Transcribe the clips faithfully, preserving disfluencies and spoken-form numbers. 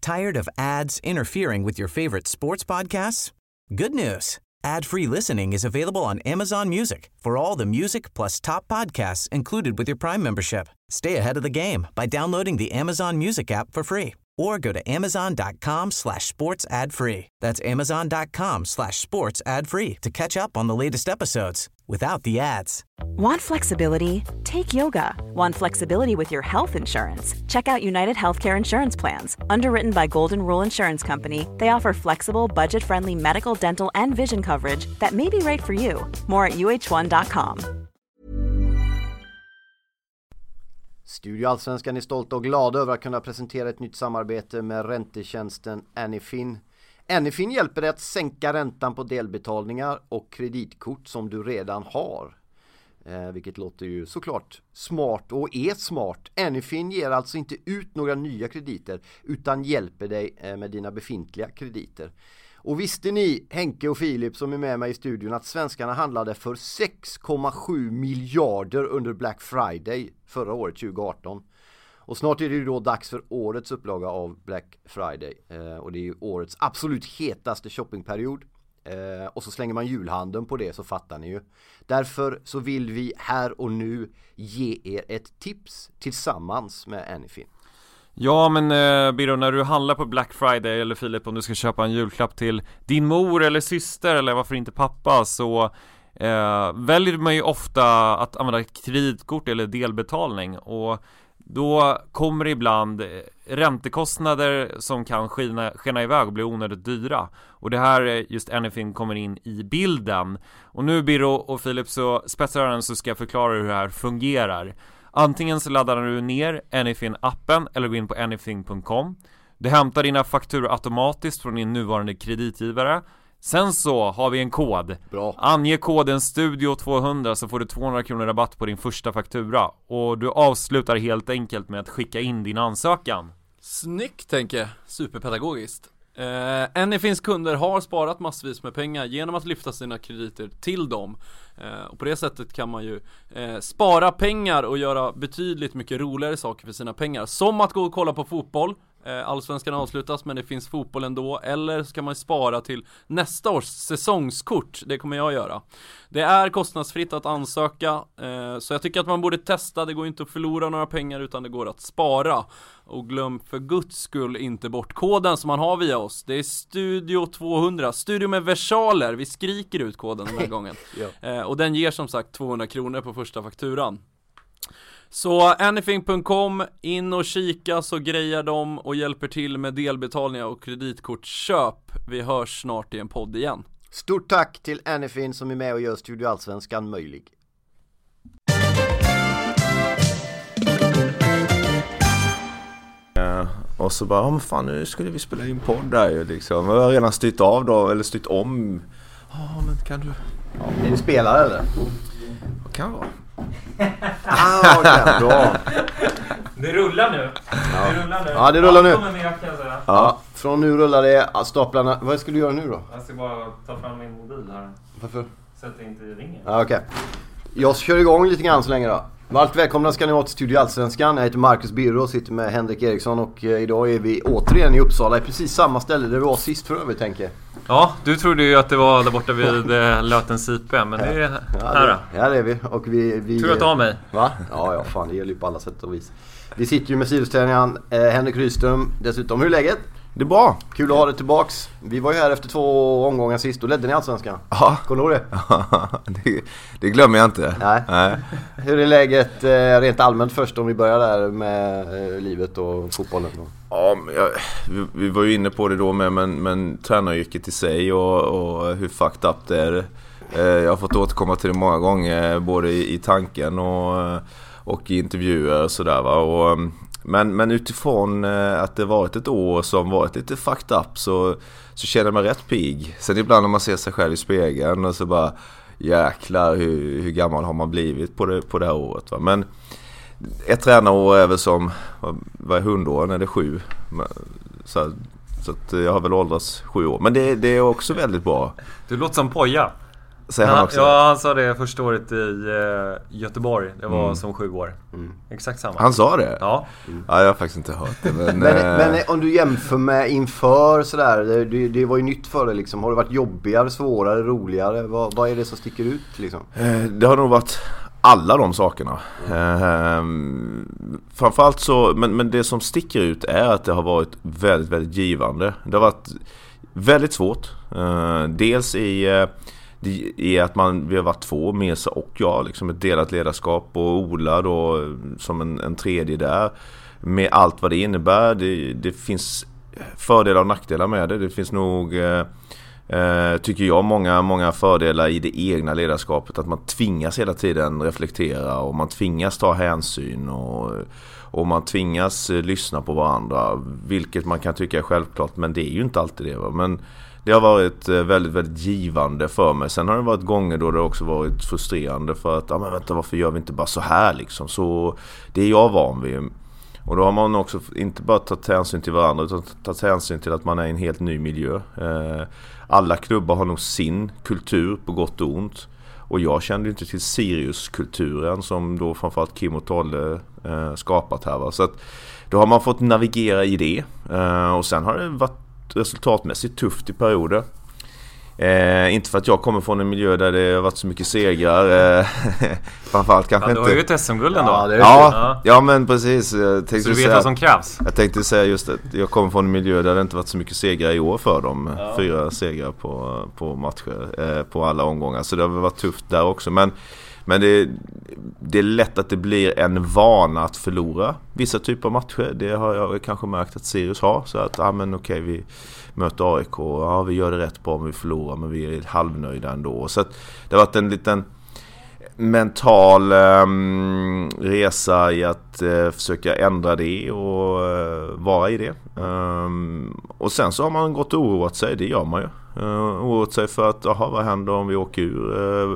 Tired of ads interfering with your favorite sports podcasts? Good news. Ad-free listening is available on Amazon Music for all the music plus top podcasts included with your Prime membership. Stay ahead of the game by downloading the Amazon Music app for free or go to amazon.com slash sports ad free. That's amazon.com slash sports ad free to catch up on the latest episodes without the ads. Want flexibility? Take yoga. Want flexibility with your health insurance? Check out United Healthcare Insurance Plans. Underwritten by Golden Rule Insurance Company, they offer flexible, budget-friendly medical, dental, and vision coverage that may be right for you. More at u h one dot com. Studio Allsvenskan är stolt och glad över att kunna presentera ett nytt samarbete med räntetjänsten Anyfin. Anyfin hjälper dig att sänka räntan på delbetalningar och kreditkort som du redan har. Eh, vilket låter ju såklart smart och är smart. Anyfin ger alltså inte ut några nya krediter utan hjälper dig eh, med dina befintliga krediter. Och visste ni, Henke och Filip som är med mig i studion, att svenskarna handlade för sex komma sju miljarder under Black Friday förra året tjugo arton. Och snart är det ju då dags för årets upplaga av Black Friday. Eh, och det är ju årets absolut hetaste shoppingperiod. Eh, och så slänger man julhandeln på det, så fattar ni ju. Därför så vill vi här och nu ge er ett tips tillsammans med Anyfin. Ja men eh, Biro, när du handlar på Black Friday, eller Filip om du ska köpa en julklapp till din mor eller syster eller varför inte pappa, så eh, väljer man ju ofta att använda ett kreditkort eller delbetalning, och då kommer det ibland räntekostnader som kan skina, skina iväg och bli onödigt dyra. Och det här just Anyfin kommer in i bilden. Och nu Biro och Filip, så spetsar den, så ska jag förklara hur det här fungerar. Antingen så laddar du ner Anyfin-appen eller går in på anyfin punkt com. Du hämtar dina fakturor automatiskt från din nuvarande kreditgivare. Sen så har vi en kod. Bra. Ange koden studio tvåhundra så får du tvåhundra kronor rabatt på din första faktura. Och du avslutar helt enkelt med att skicka in din ansökan. Snyggt, tänker jag. Superpedagogiskt. Eh, Anyfins kunder har sparat massvis med pengar genom att lyfta sina krediter till dem. Eh, och på det sättet kan man ju eh, spara pengar och göra betydligt mycket roligare saker för sina pengar. Som att gå och kolla på fotboll. Eh, Allsvenskan avslutas men det finns fotboll ändå. Eller så kan man spara till nästa års säsongskort. Det kommer jag göra. Det är kostnadsfritt att ansöka. Eh, så jag tycker att man borde testa. Det går inte att förlora några pengar utan det går att spara. Och glöm för guds skull inte bort koden som man har via oss. Det är Studio tvåhundra. Studio med versaler. Vi skriker ut koden den här gången. Ja. eh, Och den ger som sagt tvåhundra kronor på första fakturan. Så anyfin punkt com, in och kika så grejar de och hjälper till med delbetalningar och kreditkortköp. Vi hörs snart i en podd igen. Stort tack till Anyfin som är med och gör Studio Allsvenskan möjlig. Och så bara, ja men fan, nu skulle vi spela in podd där ju liksom. Jag har redan styrt av då, eller styrt om. Ja, men kan du... Ja. Är du spelare eller? Vad kan vara? Ah, okay, bra. Det rullar nu. Ja. Det rullar nu. Ja, det rullar nu. Med, ja, från nu rullar det staplarna. Vad ska du göra nu då? Jag ska bara ta fram min mobil här. Varför? Så att det inte ringer. Ja, okej. Okay. Jag kör igång lite grann så länge då. Varmt välkomna ska ni vara till Studio Allsvenskan. Jag heter Marcus Birro och sitter med Henrik Eriksson. Och eh, idag är vi återigen i Uppsala. I precis samma ställe där vi var sist för övrigt, tänker jag. Ja, du trodde ju att det var där borta vid eh, Lötens I P. Men det är ja, här då. Ja, det är vi. Och vi, vi tror du att av mig? Va? Ja, ja, fan. Det gäller ju på alla sätt och vis. Vi sitter ju med sidostränaren eh, Henrik Rydström. Dessutom, hur är läget? Det är bra. Kul att ha dig tillbaks. Vi var ju här efter två omgångar sist. Då ledde ni Allsvenskan. Ja. Kommer du ihåg det? det? Det glömmer jag inte. Nej. Nej. Hur är läget eh, rent allmänt först om vi börjar där med eh, livet och fotbollen? Då? Ja, men jag, vi, vi var ju inne på det då med, men, men tränaryrket i sig och, och hur fucked up det är. Eh, jag har fått återkomma till det många gånger, både i, i tanken och, och i intervjuer och sådär va. Och, Men, men utifrån eh, att det varit ett år som varit lite fucked up så, så känner jag mig rätt pig. Sen ibland när man ser sig själv i spegeln och så bara jäklar hur, hur gammal har man blivit på det, på det här året. Va? Men ett tränarår är väl som, vad är hundåren, är det sju? Så, så att jag har väl åldrats sju år. Men det, det är också väldigt bra. Du låter som Poja. Säger han också? Ja, han sa det första året i uh, Göteborg. Det var mm. som sju år. Mm. Exakt samma. Han sa det? Ja. Mm. Ja, jag har faktiskt inte hört det. Men, men, äh... men om du jämför med inför sådär, det, det var ju nytt för dig liksom. Har det varit jobbigare, svårare, roligare? Vad, vad är det som sticker ut liksom? Det har nog varit alla de sakerna. Mm. Framförallt så, men, men det som sticker ut är att det har varit väldigt, väldigt givande. Det har varit väldigt svårt. Dels i... Det är att man, vi har varit två, Mesa och jag, liksom ett delat ledarskap, och Ola då som en, en tredje där, med allt vad det innebär. Det, det finns fördelar och nackdelar med det. Det finns nog, eh, tycker jag, många, många fördelar i det egna ledarskapet, att man tvingas hela tiden reflektera och man tvingas ta hänsyn och, och man tvingas lyssna på varandra, vilket man kan tycka är självklart, men det är ju inte alltid det, va? Men det har varit väldigt, väldigt givande för mig. Sen har det varit gånger då det också varit frustrerande för att, ja men vänta, varför gör vi inte bara så här liksom? Så det är jag van vid. Och då har man också inte bara tagit hänsyn till varandra, utan tagit hänsyn till att man är i en helt ny miljö. Alla klubbar har nog sin kultur på gott och ont. Och jag kände inte till Sirius-kulturen som då framförallt Kim och Tolle skapat här, va? Så att då har man fått navigera i det. Och sen har det varit resultatmässigt tufft i perioder. Eh, inte för att jag kommer från en miljö där det har varit så mycket segrar. Eh, framförallt kanske inte. Ja, du har ju ett S M-guld ändå. Ja, ja, ja, men precis. Jag tänkte så du vet säga, vad som krävs. Jag tänkte säga just att jag kommer från en miljö där det inte varit så mycket segrar i år för dem. Ja. Fyra segrar på, på matcher, eh, på alla omgångar. Så det har varit tufft där också. Men Men det, det är lätt att det blir en vana att förlora vissa typer av matcher. Det har jag kanske märkt att Sirius har. Så att, ja men okej, vi möter A I K. Ja, vi gör det rätt bra om vi förlorar, men vi är halvnöjda ändå. Så att det har varit en liten mental um, resa i att uh, försöka ändra det och uh, vara i det. Um, och sen så har man gått och oroat sig, det gör man ju. Uh, oroat sig för att, aha, vad händer om vi åker ur? Uh,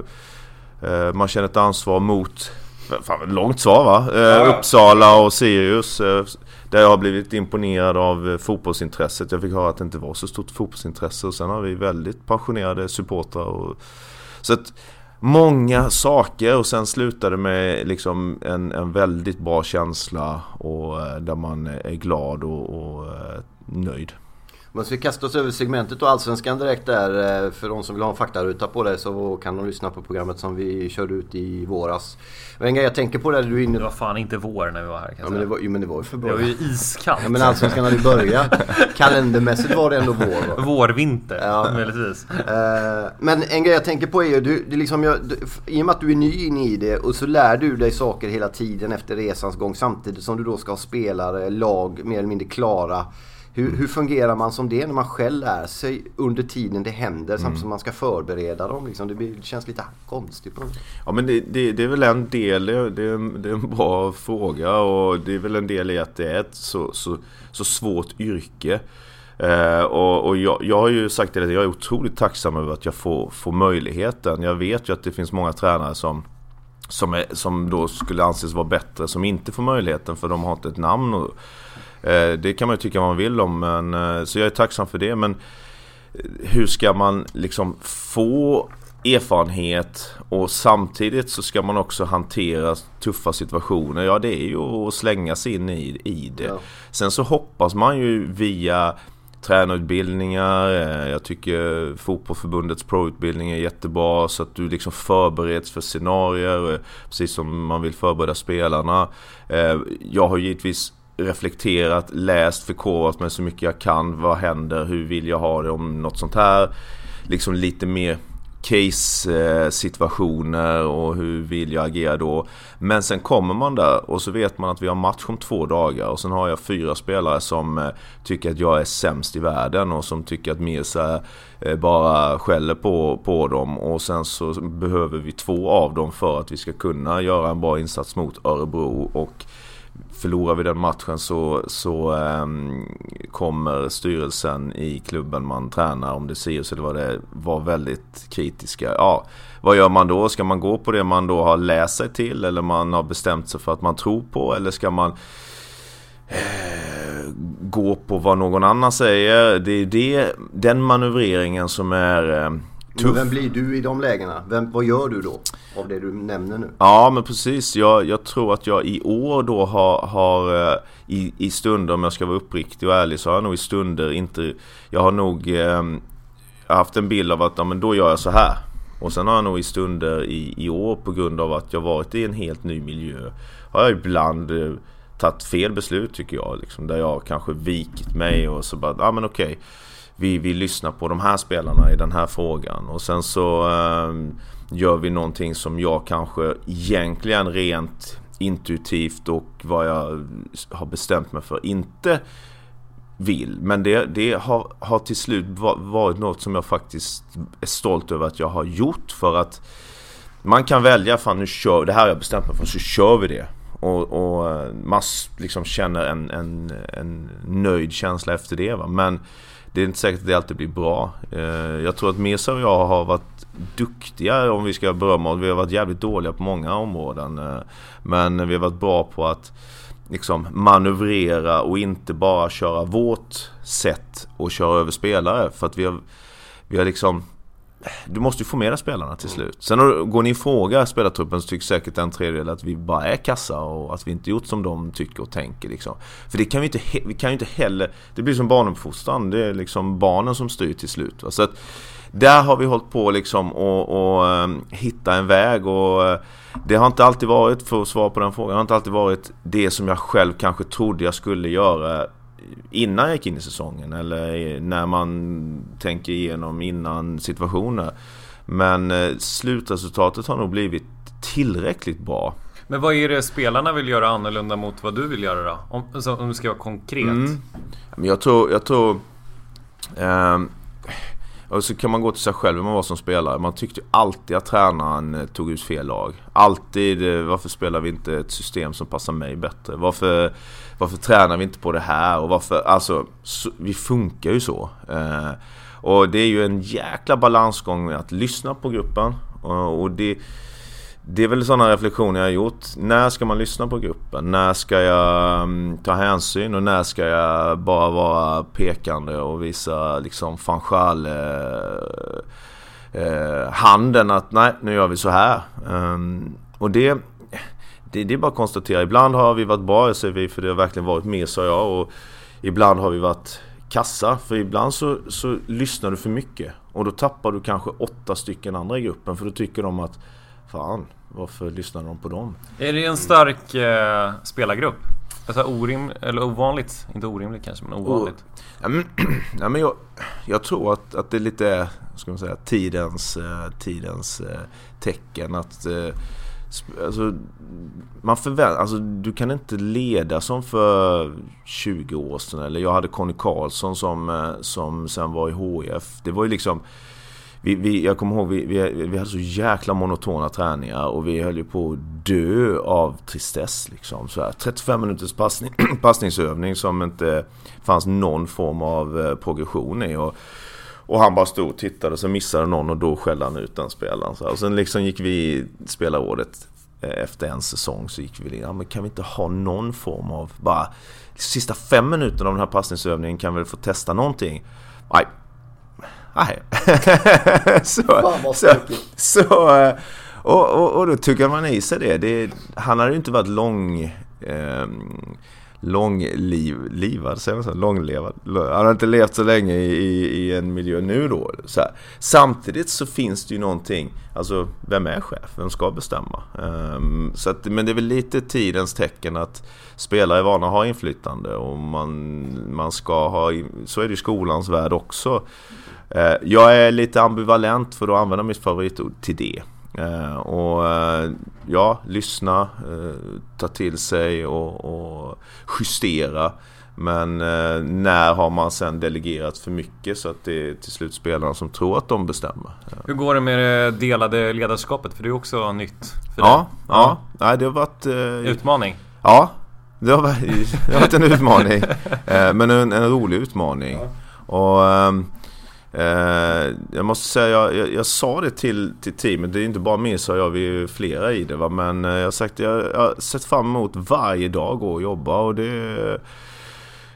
Man känner ett ansvar mot, fan, långt svar va? Ja. Uppsala och Sirius, där jag har blivit imponerad av fotbollsintresset. Jag fick höra att det inte var så stort fotbollsintresse, och sen har vi väldigt passionerade supportrar. Och, så att många saker, och sen slutade med liksom en, en väldigt bra känsla, och där man är glad och, och nöjd. Men så vi kastar oss över segmentet och Allsvenskan direkt där. För de som vill ha en faktaruta på det så kan de lyssna på programmet som vi körde ut i våras. Men en grej jag tänker på det, du är inne... Det var fan inte vår när vi var här, kan jag ja, men det var, jo, men det var ju för bra. Det var ju iskallt. Ja, men Allsvenskan hade ju börjat. Kalendermässigt var det ändå vår. Va? Vårvinter, ja. möjligtvis. Uh, men en grej jag tänker på är ju, du, det liksom, jag, du, i och med att du är ny in i det och så lär du dig saker hela tiden efter resans gång, samtidigt som du då ska ha spelare, lag mer eller mindre klara. Hur, hur fungerar man som det när man själv lär sig under tiden det händer, samtidigt som man ska förbereda dem? Liksom, det, blir, det känns lite konstigt. Ja, men det, det, det är väl en del, det är, det är en bra fråga, och det är väl en del i att det är ett så, så, så svårt yrke. Eh, och och jag, jag har ju sagt det, att jag är otroligt tacksam över att jag får, får möjligheten. Jag vet ju att det finns många tränare som som, är, som då skulle anses vara bättre, som inte får möjligheten för de har inte ett namn. Och, eh, det kan man ju tycka vad man vill om, men, eh, så jag är tacksam för det. Men hur ska man liksom få erfarenhet och samtidigt så ska man också hantera tuffa situationer? Ja, det är ju att slänga sig in i, i det. Ja. Sen så hoppas man ju via tränarutbildningar, jag tycker fotbollsförbundets pro-utbildning är jättebra, så att du liksom förbereds för scenarier precis som man vill förbereda spelarna. Jag har givetvis reflekterat, läst, förkovrat mig så mycket jag kan. Vad händer? Hur vill jag ha det om något sånt här? Liksom lite mer case-situationer och hur vill jag agera då. Men sen kommer man där och så vet man att vi har match om två dagar och sen har jag fyra spelare som tycker att jag är sämst i världen och som tycker att Mirza bara skäller på, på dem, och sen så behöver vi två av dem för att vi ska kunna göra en bra insats mot Örebro, och förlorar vi den matchen så, så um, kommer styrelsen i klubben man tränar, om det Sirius eller vad det är, var väldigt kritiska. Ja, vad gör man då? Ska man gå på det man då har läst sig till, eller man har bestämt sig för att man tror på, eller ska man eh, gå på vad någon annan säger? Det är det, den manövreringen som är eh, Men vem blir du i de lägena? Vem, vad gör du då av det du nämner nu? Ja, men precis. Jag, jag tror att jag i år då har, har i, i stunder, om jag ska vara uppriktig och ärlig, så har jag nog i stunder inte... Jag har nog eh, haft en bild av att ja, men då gör jag så här. Och sen har jag nog i stunder i, i år, på grund av att jag varit i en helt ny miljö, har jag ibland eh, tagit fel beslut, tycker jag. Liksom, där jag kanske vikit mig och så bara, ja men okej. Vi, vi lyssnar på de här spelarna i den här frågan. Och sen så eh, gör vi någonting som jag kanske egentligen rent intuitivt och vad jag har bestämt mig för inte vill. Men det, det har, har till slut varit något som jag faktiskt är stolt över att jag har gjort. För att man kan välja, fan nu kör, det här har jag bestämt mig för, så kör vi det. Och, och man liksom känner en, en, en nöjd känsla efter det, va? Men det är inte säkert att det alltid blir bra. Jag tror att Mesa och jag har varit duktiga, om vi ska berömma oss. Vi har varit jävligt dåliga på många områden. Men vi har varit bra på att liksom manövrera och inte bara köra vårt sätt och köra över spelare. För att vi har, vi har liksom... Du måste ju få med spelarna till slut. Sen går ni och frågar spelartruppen, så tycker säkert en tredjedel att vi bara är kassa och att vi inte gjort som de tycker och tänker liksom. För det kan vi inte, vi kan ju inte heller. Det blir som barnuppfostran. Det är liksom barnen som styr till slut, va? Så att där har vi hållit på liksom och, och um, hitta en väg. Och uh, det har inte alltid varit, för att svara på den frågan, det har inte alltid varit det som jag själv kanske trodde jag skulle göra innan jag gick in i säsongen, eller när man tänker igenom innan situationer. Men eh, slutresultatet har nog blivit tillräckligt bra. Men vad är det spelarna vill göra annorlunda mot vad du vill göra då? Om, alltså, om du ska vara konkret. Mm. Men jag tror, jag tror eh, och så kan man gå till sig själv när man var som spelare. Man tyckte alltid att tränaren tog ut fel lag. Alltid, varför spelar vi inte ett system som passar mig bättre? Varför, varför tränar vi inte på det här? Och varför, alltså, så, vi funkar ju så. Eh, och det är ju en jäkla balansgång med att lyssna på gruppen. Och, och det, det är väl sådana reflektioner jag har gjort. När ska man lyssna på gruppen? När ska jag um, ta hänsyn? Och när ska jag bara vara pekande och visa liksom fanchal eh, eh, handen att nej, nu gör vi så här. Um, och det, det, det är bara att konstatera. Ibland har vi varit bra, jag säger vi, för det har verkligen varit mer, så jag. Och ibland har vi varit kassa. För ibland så, så lyssnar du för mycket. Och då tappar du kanske åtta stycken andra i gruppen. För då tycker de att fan, varför lyssnar de på dem? Är det en stark eh, spelargrupp? Alltså orim eller ovanligt, inte orimligt kanske, men ovanligt. Oh. Ja, men, ja, men jag, jag tror att, att det är lite, ska man säga, tidens eh, tidens eh, tecken att eh, sp- alltså, man förväntar, alltså du kan inte leda som för tjugo år sedan, eller jag hade Conny Karlsson som eh, som sen var i H I F. Det var ju liksom Vi, vi, jag kommer ihåg, vi, vi, vi hade så jäkla monotona träningar och vi höll ju på att dö av tristess liksom. Så här, trettiofem minuters passning, passningsövning som inte fanns någon form av eh, progression i. Och, och han bara stod och tittade och så missade någon och då skällde han ut den spelaren. Så här. Och sen liksom gick vi spelarrådet eh, efter en säsong, så gick vi in, ja, men kan vi inte ha någon form av, bara sista fem minuter av den här passningsövningen kan vi få testa någonting. Nej. Nej. så, så, så och, och, och då tycker man i sig det. det han hade ju inte varit lång eh, långlivad, säger man så, långlevad. Han har inte levt så länge i, i, i en miljö nu då. Så här. Samtidigt så finns det ju någonting, alltså vem är chef? Vem ska bestämma? Um, så att, men det är väl lite tidens tecken att spelare är vana att ha inflytande och man, man ska ha, så är det i skolans värld också. Uh, jag är lite ambivalent för att använda mitt favoritord till det. Uh, och uh, ja, lyssna, uh, ta till sig och, och justera. Men uh, när har man sen delegerat för mycket så att det är till slut spelarna som tror att de bestämmer. Uh. Hur går det med det delade ledarskapet? För det är också nytt för ja, dig. Ja, ja. Nej, det har varit uh, utmaning. Ja, det har varit, det har varit en utmaning. uh, men en, en rolig utmaning. Ja. Och um, Uh, jag måste säga, jag, jag, jag sa det till, till teamet, det är inte bara mig, så jag, vi är flera i det, va? Men uh, jag har sagt, jag, jag har sett fram emot varje dag och jobba, och det,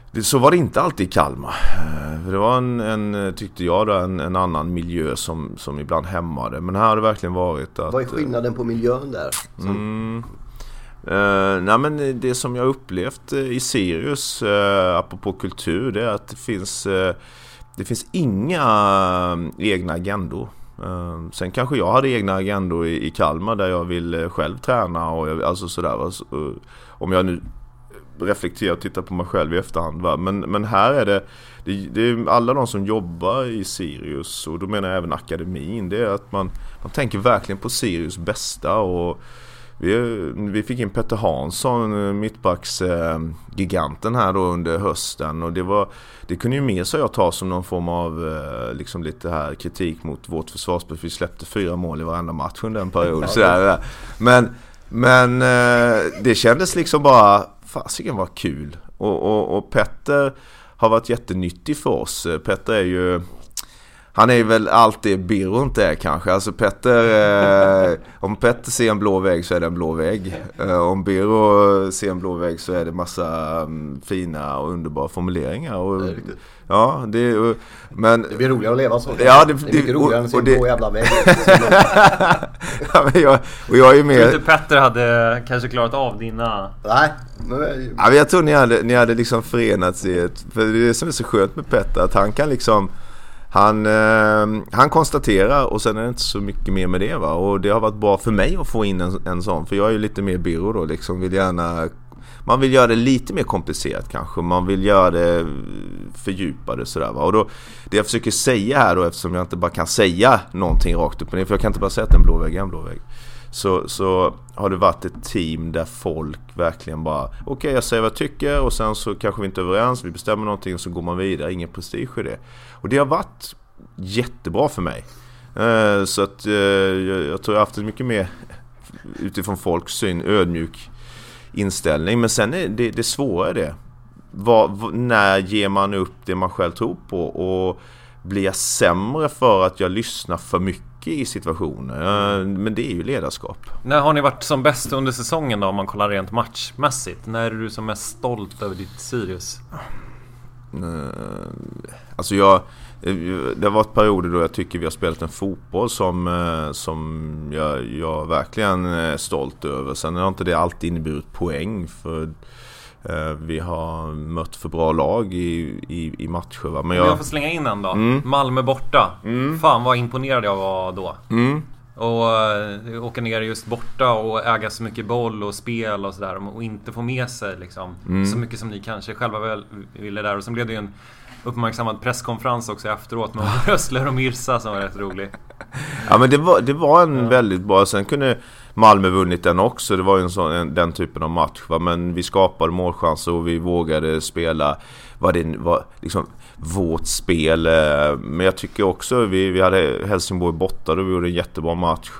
det, så var det inte alltid i Kalmar. Det var en, en tyckte jag då, en, en annan miljö som, som ibland hämmade. Men här har det verkligen varit att... Vad är skillnaden på miljön där? Som... Mm. Uh, nej men det som jag upplevt uh, i Sirius, uh, apropå kultur, det är att det finns uh, det finns inga uh, egna agendor. Uh, sen kanske jag hade egna agendor i, i Kalmar där jag vill uh, själv träna och jag, alltså sådär, alltså, uh, om jag nu reflekterar och tittar på mig själv i efterhand, va? Men, men här är det, det det är alla de som jobbar i Sirius, och då menar jag även akademin, det är att man, man tänker verkligen på Sirius bästa. Och Vi, vi fick in Petter Hansson, mittbacks eh, giganten här då under hösten, och det var det kunde ju mer så jag ta som någon form av eh, liksom lite här kritik mot vårt försvarsspel. Vi släppte fyra mål i varenda match under en period så där. Men men eh, det kändes liksom bara fasiken var kul, och, och, och Petter har varit jättenyttig för oss. Petter är ju Han är väl alltid Birro inte är kanske. Alltså Petter, eh, om Petter ser en blå vägg så är det en blå vägg. Eh, om Birro ser en blå vägg så är det massa um, fina och underbara formuleringar. Och, det är riktigt. Ja, det, men, det blir roligare att leva så. Ja, det, det är mycket roligare än att se en blå jävla vägg. Ja, men jag, och jag är med. Jag tror inte Petter hade kanske klarat av dina... Nej. Men... Ja, men jag tror ni hade, ni hade liksom förenats i ett... För det är det som är så skönt med Petter, att han kan liksom... Han, eh, han konstaterar, och sen är det inte så mycket mer med det, va? Och det har varit bra för mig att få in en, en sån, för jag är ju lite mer Birro då, liksom vill gärna, man vill göra det lite mer komplicerat kanske, man vill göra det fördjupade sådär, va? Och då, det jag försöker säga här då, eftersom jag inte bara kan säga någonting rakt upp och ner, för jag kan inte bara säga att en blå vägg är en blå vägg, så, så har det varit ett team där folk verkligen bara, okej okay, jag säger vad jag tycker, och sen så kanske vi inte är överens, vi bestämmer någonting och så går man vidare, ingen prestige i det. Och det har varit jättebra för mig. Eh, så att eh, jag, jag tror jag har haft en mycket mer utifrån folks syn ödmjuk inställning. Men sen är det, det svåra är det. Vad, när ger man upp det man själv tror på, och blir jag sämre för att jag lyssnar för mycket i situationer? Men det är ju ledarskap. När har ni varit som bäst under säsongen då, om man kollar rent matchmässigt? När är du som mest stolt över ditt Sirius? Alltså jag, det har varit perioder då jag tycker vi har spelat en fotboll som, som jag, jag verkligen är stolt över. Sen har inte det alltid inneburit poäng, för vi har mött för bra lag i, i, i matcher, va? Men jag... jag får slänga in en då. Mm. Malmö borta. Mm. Fan vad imponerad jag var då. Mm. Och uh, åka ner just borta och äga så mycket boll och spel och sådär, och inte få med sig liksom, mm. så mycket som ni kanske själva väl ville där. Och sen blev det ju en uppmärksammad presskonferens också efteråt med Rössler och Mirza som var rätt rolig. Ja, men det var, det var en ja. väldigt bra. Sen kunde Malmö vunnit den också. Det var ju en sån, en, den typen av match, va? Men vi skapade målchanser och vi vågade spela vad det var liksom vårt spel. Men jag tycker också vi, vi hade Helsingborg borta och vi gjorde en jättebra match,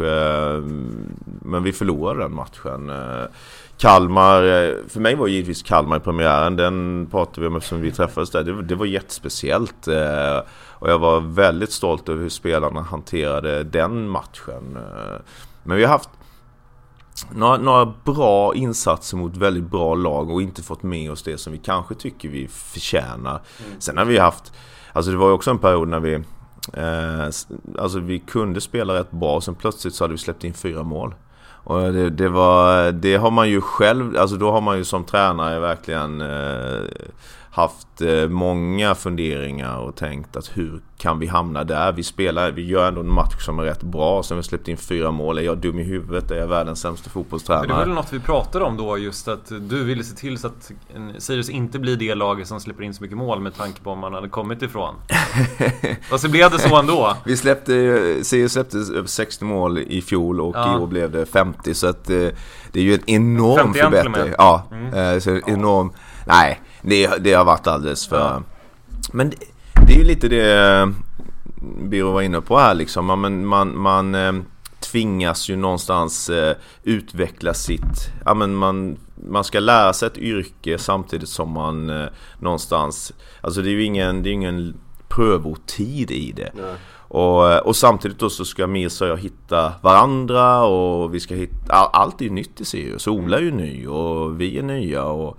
men vi förlorade den matchen. Kalmar, för mig var givetvis Kalmar i premiären, den pratade vi om eftersom vi träffades där. Det, det var jättespeciellt, och jag var väldigt stolt över hur spelarna hanterade den matchen. Men vi har haft några, några bra insatser mot väldigt bra lag och inte fått med oss det som vi kanske tycker vi förtjänar. Mm. Sen har vi haft, alltså det var ju också en period när vi eh, alltså vi kunde spela rätt bra, och sen plötsligt så hade vi släppt in fyra mål. Och det, det var, det har man ju själv, alltså då har man ju som tränare verkligen eh, haft eh, många funderingar och tänkt att hur kan vi hamna där? Vi spelar, vi gör ändå en match som är rätt bra, sen vi släppt in fyra mål. Är jag dum i huvudet? Är jag världens sämsta fotbollstränare? Men det var väl något vi pratade om då, just att du ville se till så att Sirius inte blir det laget som släpper in så mycket mål med tanke på om man hade kommit ifrån. Och så blev det så ändå. Vi släppte, Sirius släppte över sextio mål i fjol, och ja. I år blev det femtio, så att det är ju en enorm förbättring. Ja, mm. så enorm. Nej, det, det har varit alldeles för... Ja. Men det, det är ju lite det Birro var inne på här liksom. Man, man, man eh, tvingas ju någonstans eh, utveckla sitt... Ja, men man, man ska lära sig ett yrke samtidigt som man eh, någonstans... Alltså det är ju ingen, det är ingen prövotid i det. Nej. Och, och samtidigt då så ska Mirza och jag hitta varandra, och vi ska hitta... All, allt är ju nytt i Sirius. Ola är ju ny och vi är nya, och...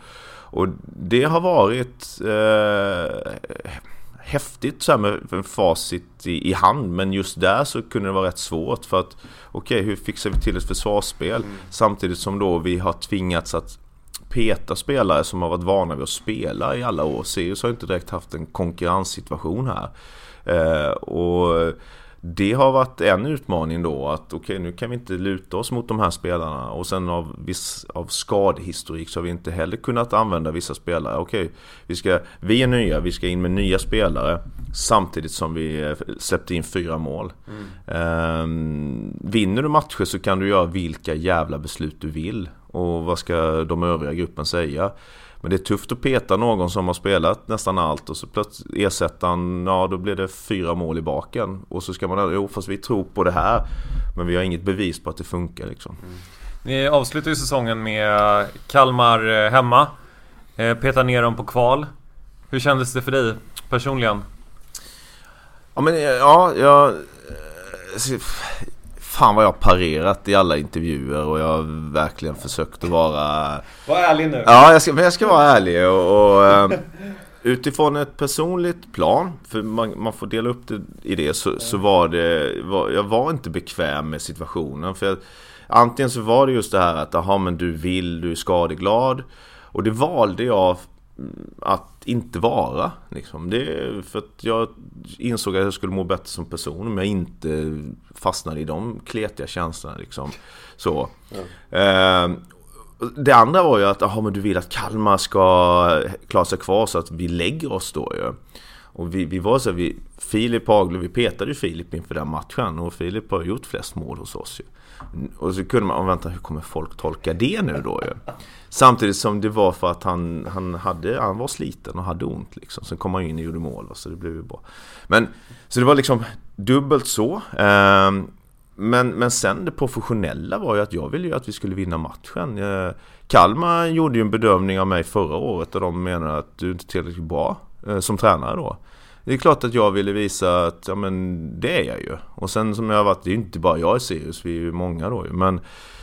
och det har varit eh, häftigt så här med en facit i, i hand, men just där så kunde det vara rätt svårt för att okej, okay, hur fixar vi till ett försvarsspel mm. samtidigt som då vi har tvingats att peta spelare som har varit vana vid att spela i alla år. Sirius har inte direkt haft en konkurrenssituation här eh, och det har varit en utmaning då att okej, okay, nu kan vi inte luta oss mot de här spelarna och sen av viss av skadehistorik så har vi inte heller kunnat använda vissa spelare. Okej, okay, vi ska vi är nya, vi ska in med nya spelare samtidigt som vi släppte in fyra mål. Mm. Um, vinner du matcher så kan du göra vilka jävla beslut du vill och vad ska de övriga gruppen säga? Men det är tufft att peta någon som har spelat nästan allt och så plötsligt ersätta han, ja då blir det fyra mål i baken och så ska man, jo fast vi tror på det här men vi har inget bevis på att det funkar liksom. Mm. Ni avslutar ju säsongen med Kalmar hemma, petar ner dem på kval. Hur kändes det för dig personligen? Ja men ja, jag fan vad jag har parerat i alla intervjuer och jag har verkligen försökt att vara... Var ärlig nu. Ja, jag ska, men jag ska vara ärlig och, och utifrån ett personligt plan, för man, man får dela upp det i det, så, så var det, var, jag var inte bekväm med situationen. För jag, antingen så var det just det här att aha, men du vill, du är skadeglad, och det valde jag att inte vara liksom. Det, för att jag insåg att jag skulle må bättre som person om jag inte fastnade i de kletiga känslorna liksom. Så. Ja. Eh, det andra var ju att aha, men du vill att Kalmar ska klara sig kvar så att vi lägger oss då ju. Och vi, vi var så vi Filip Haglund, vi petade ju Filip inför den matchen och Filip har gjort flest mål hos oss ju. Och så kunde man vänta, hur kommer folk tolka det nu då ju? Samtidigt som det var för att han, han, hade, han var sliten och hade ont liksom. Sen kom han in och gjorde mål och så det blev ju bra. Men, så det var liksom dubbelt så. Um, men, men sen det professionella var ju att jag ville ju att vi skulle vinna matchen. Uh, Kalmar gjorde ju en bedömning av mig förra året och de menar att du inte är tillräckligt bra uh, som tränare då. Det är klart att jag ville visa att ja, men det är jag ju. Och sen som jag har varit, det är ju inte bara jag i Sirius, vi är ju många då ju. Men,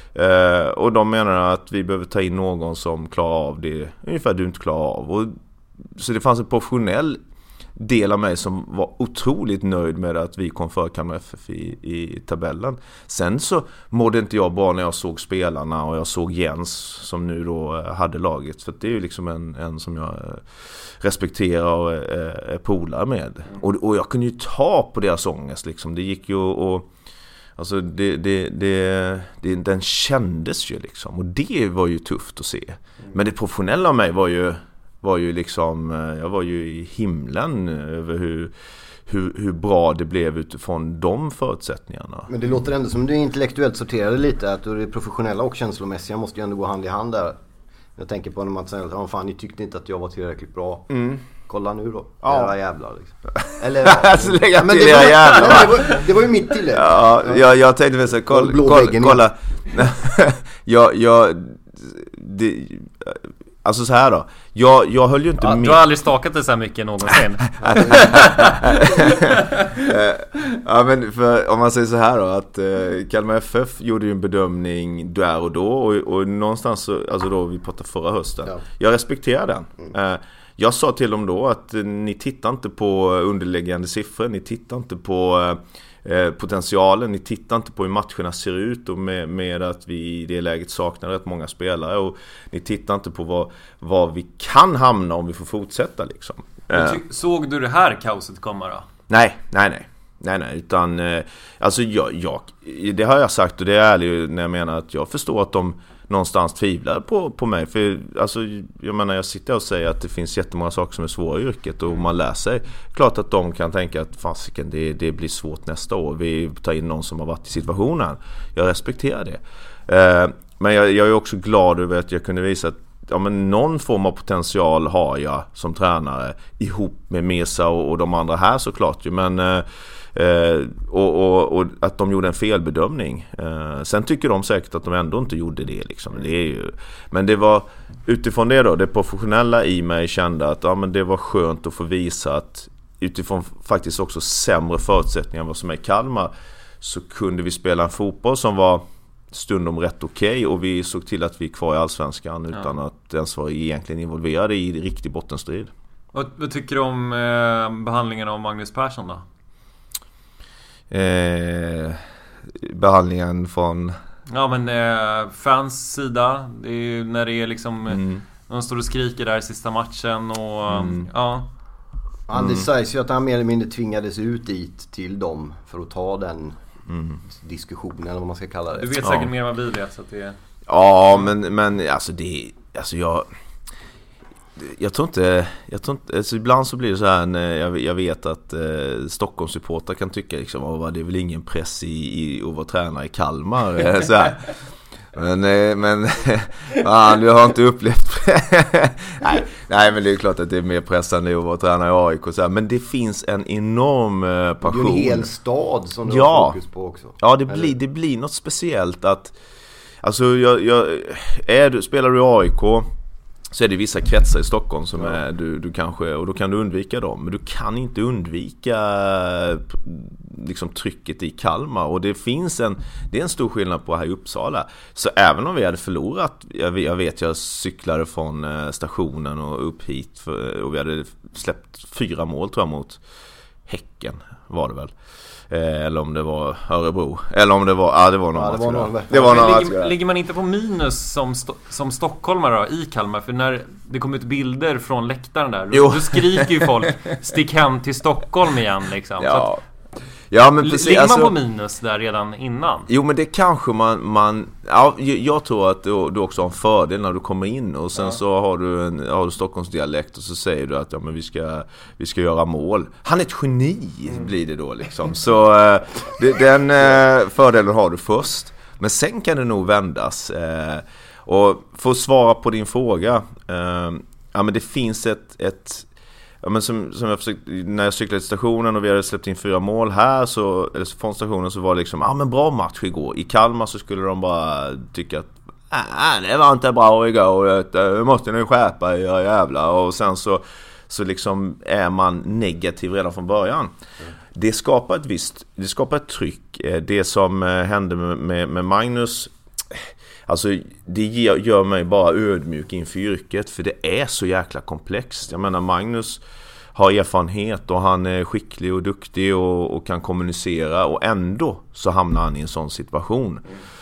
eh, och de menar att vi behöver ta in någon som klarar av det ungefär du inte klarar av. Och, så det fanns en professionell del av mig som var otroligt nöjd med att vi kom för Kalmar F F i, i tabellen. Sen så mådde inte jag bra när jag såg spelarna och jag såg Jens som nu då hade laget. För det är ju liksom en, en som jag respekterar och är, är polare med. Och, och jag kunde ju ta på deras ångest liksom. Det gick ju och alltså det, det, det, det, den kändes ju liksom. Och det var ju tufft att se. Men det professionella av mig var ju var ju liksom, jag var ju i himlen över hur, hur, hur bra det blev utifrån de förutsättningarna. Men det låter ändå som du är intellektuellt sorterade lite, att du är professionella och känslomässiga måste ju ändå gå hand i hand där. Jag tänker på när man säger att oh, fan, ni tyckte inte att jag var tillräckligt bra. Mm. Kolla nu då, ja. Era jävlar liksom. Eller alltså, lägga men till det, var, jävlar. Nej, det, var, det var ju mitt tillägg. Ja, ja. Jag, jag tänkte väl så kolla, kolla, kolla. jag, jag det, alltså så här då. Jag, jag höll ju inte ja, med. Du har aldrig stakat det så här mycket någonsin. Ja, men för, om man säger så här då, att eh, Kalmar F F gjorde ju en bedömning där och då och, och någonstans så, alltså då vi pratade förra hösten. Ja. Jag respekterar den. Mm. Eh, jag sa till dem då att eh, ni tittar inte på underliggande siffror, ni tittar inte på eh, potentialen, ni tittar inte på hur matcherna ser ut och med, med att vi i det läget saknar rätt många spelare och ni tittar inte på vad, vad vi kan hamna om vi får fortsätta liksom. Eh. Såg du det här kaoset komma då? Nej, nej, nej. Nej, nej, utan eh, alltså jag, jag, det har jag sagt och det är ärligt när jag menar att jag förstår att de någonstans tvivlar på, på mig. För alltså, jag menar, jag sitter och säger att det finns jättemånga saker som är svåra i yrket och man lär sig. Klart att de kan tänka att fasiken, det, det blir svårt nästa år. Vi tar in någon som har varit i situationen. Jag respekterar det. Eh, men jag, jag är också glad över att jag kunde visa att ja, men någon form av potential har jag som tränare ihop med Mesa och, och de andra här såklart. Men eh, Eh, och, och, och att de gjorde en felbedömning. Eh, sen tycker de säkert att de ändå inte gjorde det liksom. Det är ju, men det var utifrån det då, det professionella i mig kände att ja, men det var skönt att få visa att utifrån faktiskt också sämre förutsättningar än vad som är i Kalmar så kunde vi spela en fotboll som var stundom rätt okej okay, och vi såg till att vi är kvar i Allsvenskan utan ja. att ens vara egentligen involverade i riktig bottenstrid. Vad, vad tycker du om eh, behandlingen av Magnus Persson då? Eh, behandlingen från... Ja men eh, fans sida, det är ju när det är liksom mm. de står och skriker där i sista matchen och mm. ja. Mm. Det sägs ju att han mer eller mindre tvingades ut dit till dem för att ta den mm. diskussionen eller vad man ska kalla det. Du vet ja. säkert mer än vad vi vet så att det är... Ja men, men alltså det alltså jag jag tror inte jag tror inte alltså ibland så blir det så här när jag, jag vet att eh, Stockholmssupportrar kan tycka liksom oh, det är väl ingen press i, i att vara tränare i Kalmar så här. Men, men fan, du har inte upplevt nej, nej men det är klart att det är mer pressande att vara tränare i A I K så här. Men det finns en enorm passion. Det är en hel stad som du ja. har fokus på också. Ja, det blir, det blir något speciellt att alltså jag, jag, är du, spelar du i A I K så är det vissa kretsar i Stockholm som ja. är du, du kanske, och då kan du undvika dem, men du kan inte undvika liksom trycket i Kalmar, och det finns en det är en stor skillnad på här i Uppsala. Så även om vi hade förlorat, jag, jag vet jag cyklade från stationen och upp hit för, och vi hade släppt fyra mål tror jag mot Häcken var det väl. Eller om det var Örebro. Eller om det var ja, det var någon. Ja, det var någon. Det var någon ligger, ligger man inte på minus som sto, som stockholmare då, i Kalmar, för när det kom ut bilder från läktaren där då, då skriker ju folk stick hem till Stockholm igen liksom. Ja. Så att, ja, men precis, ligger man alltså, på minus där redan innan? Jo, men det kanske man, man ja, jag tror att du, du också har en fördel när du kommer in och sen ja. så har du en har du Stockholms dialekt och så säger du att ja, men vi ska vi ska göra mål. Han är ett geni mm. blir det då liksom. Så äh, det, den äh, fördelen har du först. Men sen kan det nog vändas. Äh, och för att svara på din fråga, äh, ja men det finns ett ett Ja, men som, som jag försökte, när jag cyklade till stationen och vi hade släppt in fyra mål här så, eller från stationen, så var det liksom, ja ah, men bra match igår. I Kalmar så skulle de bara tycka att ah, det var inte bra igår, nu måste ni skärpa er jävla. Och sen så, så liksom är man negativ redan från början. Mm. Det skapar ett visst, det skapar ett tryck. Det som hände med, med, med Magnus, alltså det gör mig bara ödmjuk inför yrket, för det är så jäkla komplext. Jag menar, Magnus har erfarenhet och han är skicklig och duktig och, och kan kommunicera, och ändå så hamnar han i en sån situation.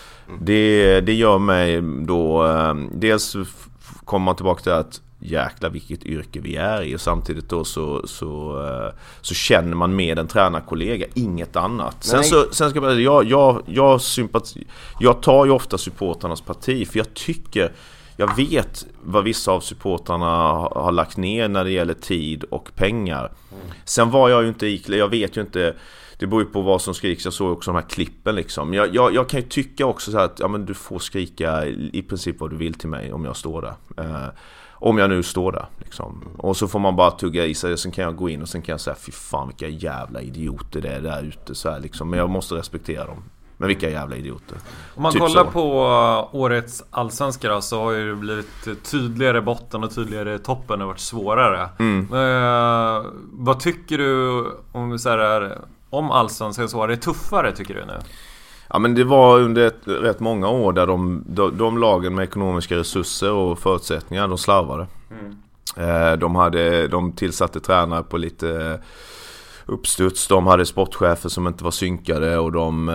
Det, det gör mig då, dels kommer man tillbaka till att jäkla vilket yrke vi är i, och samtidigt då så, så, så känner man med en tränarkollega, inget annat. Sen, så, sen ska jag, jag, jag, jag, sympat, jag tar ju ofta supportarnas parti, för jag tycker, jag vet vad vissa av supportarna har, har lagt ner när det gäller tid och pengar. Mm. Sen var jag ju inte iklädd, jag vet ju inte, det beror ju på vad som skriks. Jag såg också de här klippen liksom. Jag, jag, jag kan ju tycka också så här att ja, men du får skrika i princip vad du vill till mig om jag står där. Eh, om jag nu står där liksom. Och så får man bara tugga i sig, och sen kan jag gå in och sen kan jag säga fy fan vilka jävla idioter det är där ute så här liksom. Men jag måste respektera dem. Men vilka jävla idioter. Om man typ kollar så. på årets allsvenska då, så har ju det blivit tydligare botten och tydligare toppen och varit svårare. Mm. Eh, vad tycker du om så här, om allsvenskan, så var det tuffare tycker du nu? Ja, men det var under ett, rätt många år där de, de, de lagen med ekonomiska resurser och förutsättningar, de slarvade. Mm. Eh, de, hade, de tillsatte tränare på lite uppstuds, de hade sportchefer som inte var synkade, och de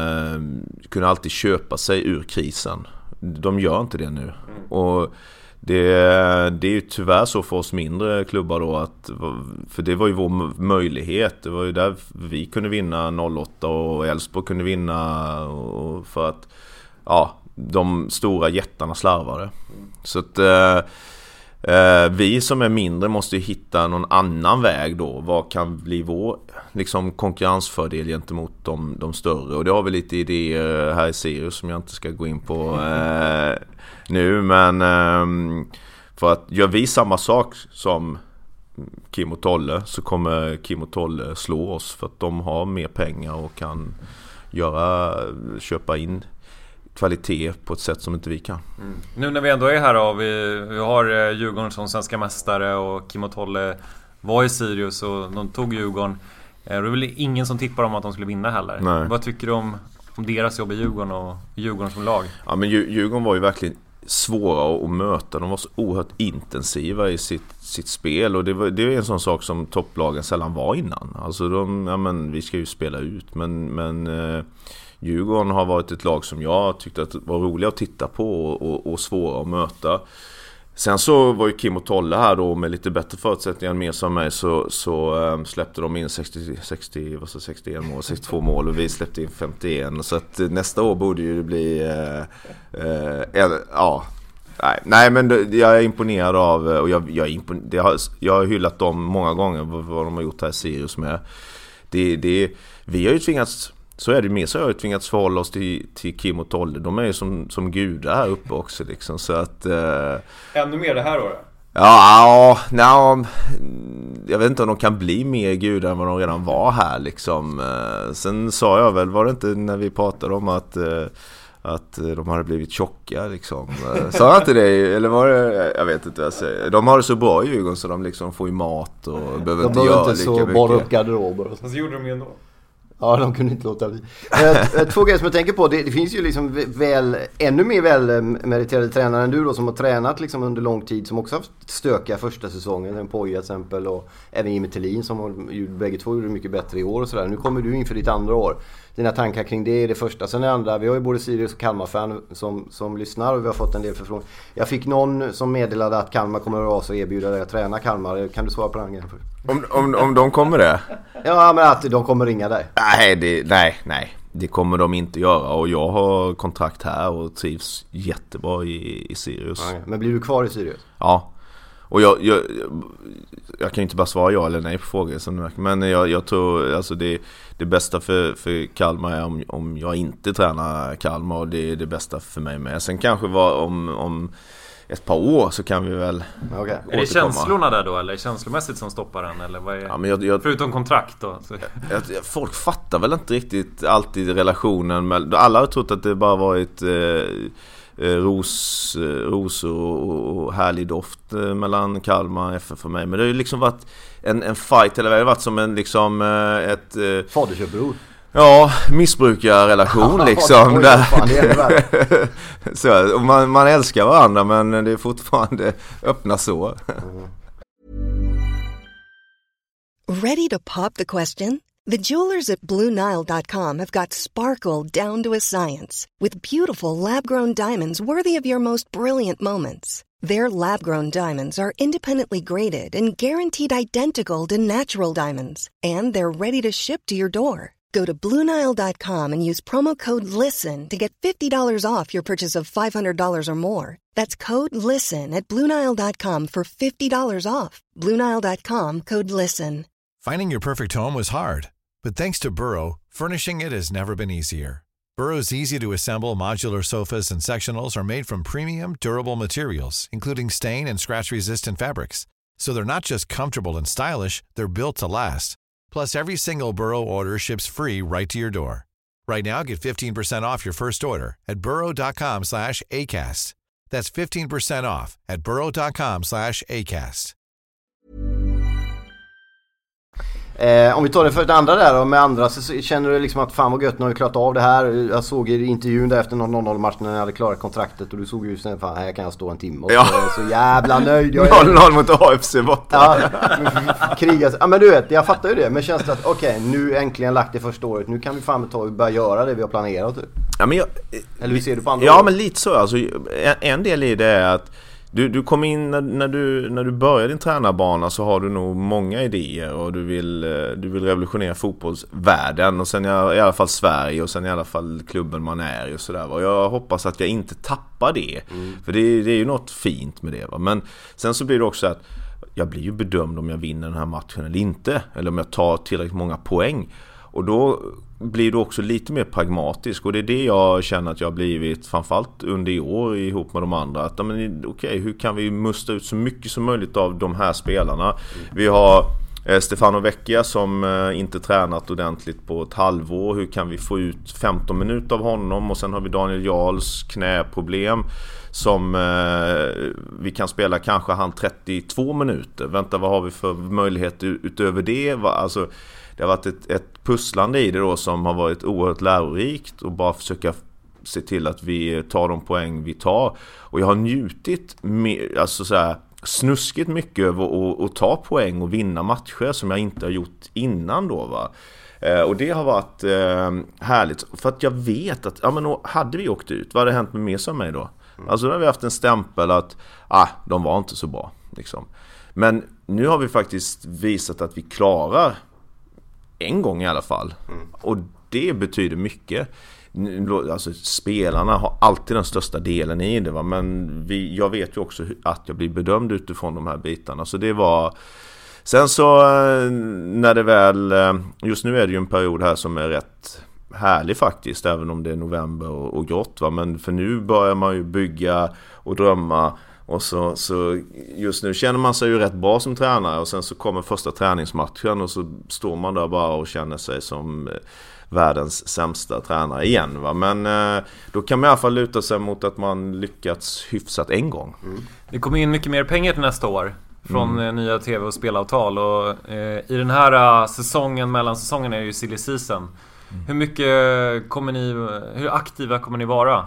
eh, kunde alltid köpa sig ur krisen. De gör inte det nu. Mm. Och det, det är ju tyvärr så för oss mindre klubbar då, att, för det var ju vår möjlighet. Det var ju där vi kunde vinna noll åtta och Elfsborg kunde vinna, och för att ja, de stora jättarna slarvade. Mm. Så att eh, eh, vi som är mindre måste ju hitta någon annan väg då. Vad kan bli vår liksom konkurrensfördel gentemot de, de större? Och det har vi lite idéer här i Sirius som jag inte ska gå in på eh, nu, men eh, för att gör vi samma sak som Kim och Tolle, så kommer Kim och Tolle slå oss, för att de har mer pengar och kan göra, köpa in kvalitet på ett sätt som inte vi kan. Mm. Nu när vi ändå är här då, vi, vi har Djurgården som svenska mästare och Kim och Tolle var i Sirius och de tog Djurgården. Det är väl ingen som tippar om att de skulle vinna heller. Nej. Vad tycker du om, om deras jobb i Djurgården och Djurgården som lag. Ja, men Djurgården var ju verkligen svåra att möta. De var så oerhört intensiva i sitt, sitt spel, och det var, det är en sån sak som topplagen sällan var innan. Alltså de, ja men vi ska ju spela ut, men, men eh, Djurgården har varit ett lag som jag tyckte att var roliga att titta på och, och, och svåra att möta. Sen så var ju Kim och Tolle här då med lite bättre förutsättningar än mer som mig, så, så ähm, släppte de in sextio, sextio, vad så, sextioen mål, sextiotvå mål, och vi släppte in femtioen, så att nästa år borde ju det bli äh, äh, en, ja nej, nej men det, jag är imponerad av, och jag, jag, är impon, det har, jag har hyllat dem många gånger vad, vad de har gjort här i Sirius med. Det, det, vi har ju tvingats, så är det mer, så har jag tvingats förhålla oss till, till Kim och Tolle. De är ju som, som gudar här uppe också liksom, så att eh... ännu mer det här året? Ja, ja, jag vet inte om de kan bli mer gudar än vad de redan var här liksom. Sen sa jag väl, var det inte när vi pratade om att att de hade blivit tjocka liksom. Sa jag inte det? Eller var det, jag vet inte vad jag säger. De har det så bra i Djurgården så de liksom får ju mat och behöver de inte göra inte lika så mycket. bara upp garderober och så. Men så gjorde de ju ändå. Ja, de kunde inte låta bli. Två grejer som jag tänker på. Det, det finns ju liksom väl, ännu mer väl meriterade tränare än du då, som har tränat liksom under lång tid, som också haft stökiga första säsongen. En Poja till exempel, och även Jimmy Thelin som har, bägge två gjorde mycket bättre i år och sådär. Nu kommer du in för ditt andra år. Dina tankar kring det är det första. Sen det andra, vi har ju både Sirius och Kalmar-fan som, som lyssnar, och vi har fått en del förfrågningar. Jag fick någon som meddelade att Kalmar kommer att rasa och erbjuda dig att träna Kalmar. Kan du svara på den grejen först? Om, om, om de kommer det? Ja, men att de kommer ringa dig. Nej, det, nej, nej. Det kommer de inte göra, och jag har kontrakt här och trivs jättebra i, i Sirius. Ja, men blir du kvar i Sirius? Ja. Och jag, jag, jag kan ju inte bara svara ja eller nej på frågor, men jag, jag tror alltså det, det bästa för, för Kalmar är om, om jag inte tränar Kalmar, och det är det bästa för mig med. Sen kanske var om, om ett par år så kan vi väl okay. återkomma. Är det känslorna där då, eller känslomässigt som stoppar den, eller vad är, ja, men jag, jag, förutom kontrakt då? Så. Jag, folk fattar väl inte riktigt alltid relationen med, alla har trott att det bara varit eh, ros, rosor och, och härlig doft mellan Kalmar och F F för mig, men det har ju liksom varit en, en fight, eller det har varit som en liksom ett faderköpbror. Ja, missbrukarrelation liksom. Oj, där. Fan, det är så, och man, man älskar varandra, men det är fortfarande öppna sår. Ready to pop the question? The jewelers at Blue Nile dot com have got sparkle down to a science with beautiful lab-grown diamonds worthy of your most brilliant moments. Their lab-grown diamonds are independently graded and guaranteed identical to natural diamonds, and they're ready to ship to your door. Go to Blue Nile dot com and use promo code LISTEN to get fifty dollars off your purchase of five hundred dollars or more. That's code LISTEN at Blue Nile dot com for fifty dollars off. Blue Nile dot com, code LISTEN. Finding your perfect home was hard, but thanks to Burrow, furnishing it has never been easier. Burrow's easy-to-assemble modular sofas and sectionals are made from premium, durable materials, including stain and scratch-resistant fabrics. So they're not just comfortable and stylish, they're built to last. Plus, every single Burrow order ships free right to your door. Right now, get fifteen percent off your first order at burrow dot com slash acast. That's fifteen percent off at burrow dot com slash acast. Eh, om vi tar det för det andra där, och med andra så känner du liksom att fan vad gött, nu har vi klarat av det här. Jag såg i intervjun där efter någon noll noll-match när jag hade klarat kontraktet, och du såg ju sen, fan här kan jag stå en timme och ja. så, så jävla nöjd jag är. noll noll mot A F C borta. Ja, krigas. Ja, men du vet, jag fattar ju det, men känns det att okej, okay, nu äntligen lagt det första året, nu kan vi fan ta och börja göra det vi har planerat typ. Ja, men jag, eller hur ser du på andra Ja, år? men lite så alltså, en, en del i det är att Du, du kom in när, när, du, när du börjar din tränarbana, så har du nog många idéer och du vill, du vill revolutionera fotbollsvärlden och sen i, i alla fall Sverige och sen i alla fall klubben man är i och sådär. Och jag hoppas att jag inte tappar det, mm. för det, det är ju något fint med det, va? Men sen så blir det också att jag blir ju bedömd om jag vinner den här matchen eller inte, eller om jag tar tillräckligt många poäng. Och då blir du också lite mer pragmatisk, och det är det jag känner att jag har blivit framförallt under i år ihop med de andra, att men, okej, hur kan vi musta ut så mycket som möjligt av de här spelarna. Mm. Vi har eh, Stefano Vecchia som eh, inte tränat ordentligt på ett halvår, hur kan vi få ut femton minuter av honom, och sen har vi Daniel Jarls knäproblem som eh, vi kan spela kanske han trettiotvå minuter. Vänta, vad har vi för möjlighet utöver det? Alltså det har varit ett, ett pusslande i det då som har varit oerhört lärorikt och bara försöka se till att vi tar de poäng vi tar. Och jag har njutit med, alltså så här, snuskigt mycket över att, att ta poäng och vinna matcher som jag inte har gjort innan då, va. Eh, och det har varit eh, härligt för att jag vet att ja, men då hade vi åkt ut, vad hade hänt med mer som mig då? Mm. Alltså då har vi haft en stämpel att ah, de var inte så bra liksom. Men nu har vi faktiskt visat att vi klarar en gång i alla fall. Mm. Och det betyder mycket. Alltså spelarna har alltid den största delen i det, va? Men vi, jag vet ju också att jag blir bedömd utifrån de här bitarna. Så det var... Sen så när det väl... Just nu är det ju en period här som är rätt härlig faktiskt, även om det är november och, och grått, va? Men för nu börjar man ju bygga och drömma. Och så, så just nu känner man sig ju rätt bra som tränare. Och sen så kommer första träningsmatchen och så står man där bara och känner sig som världens sämsta tränare igen, va? Men eh, då kan man i alla fall luta sig mot att man lyckats hyfsat en gång. Mm. Det kommer in mycket mer pengar till nästa år från mm. nya tv- och spelavtal. Och eh, i den här uh, säsongen, mellan säsongen är ju silly season. Mm. Hur mycket kommer ni, hur aktiva kommer ni vara?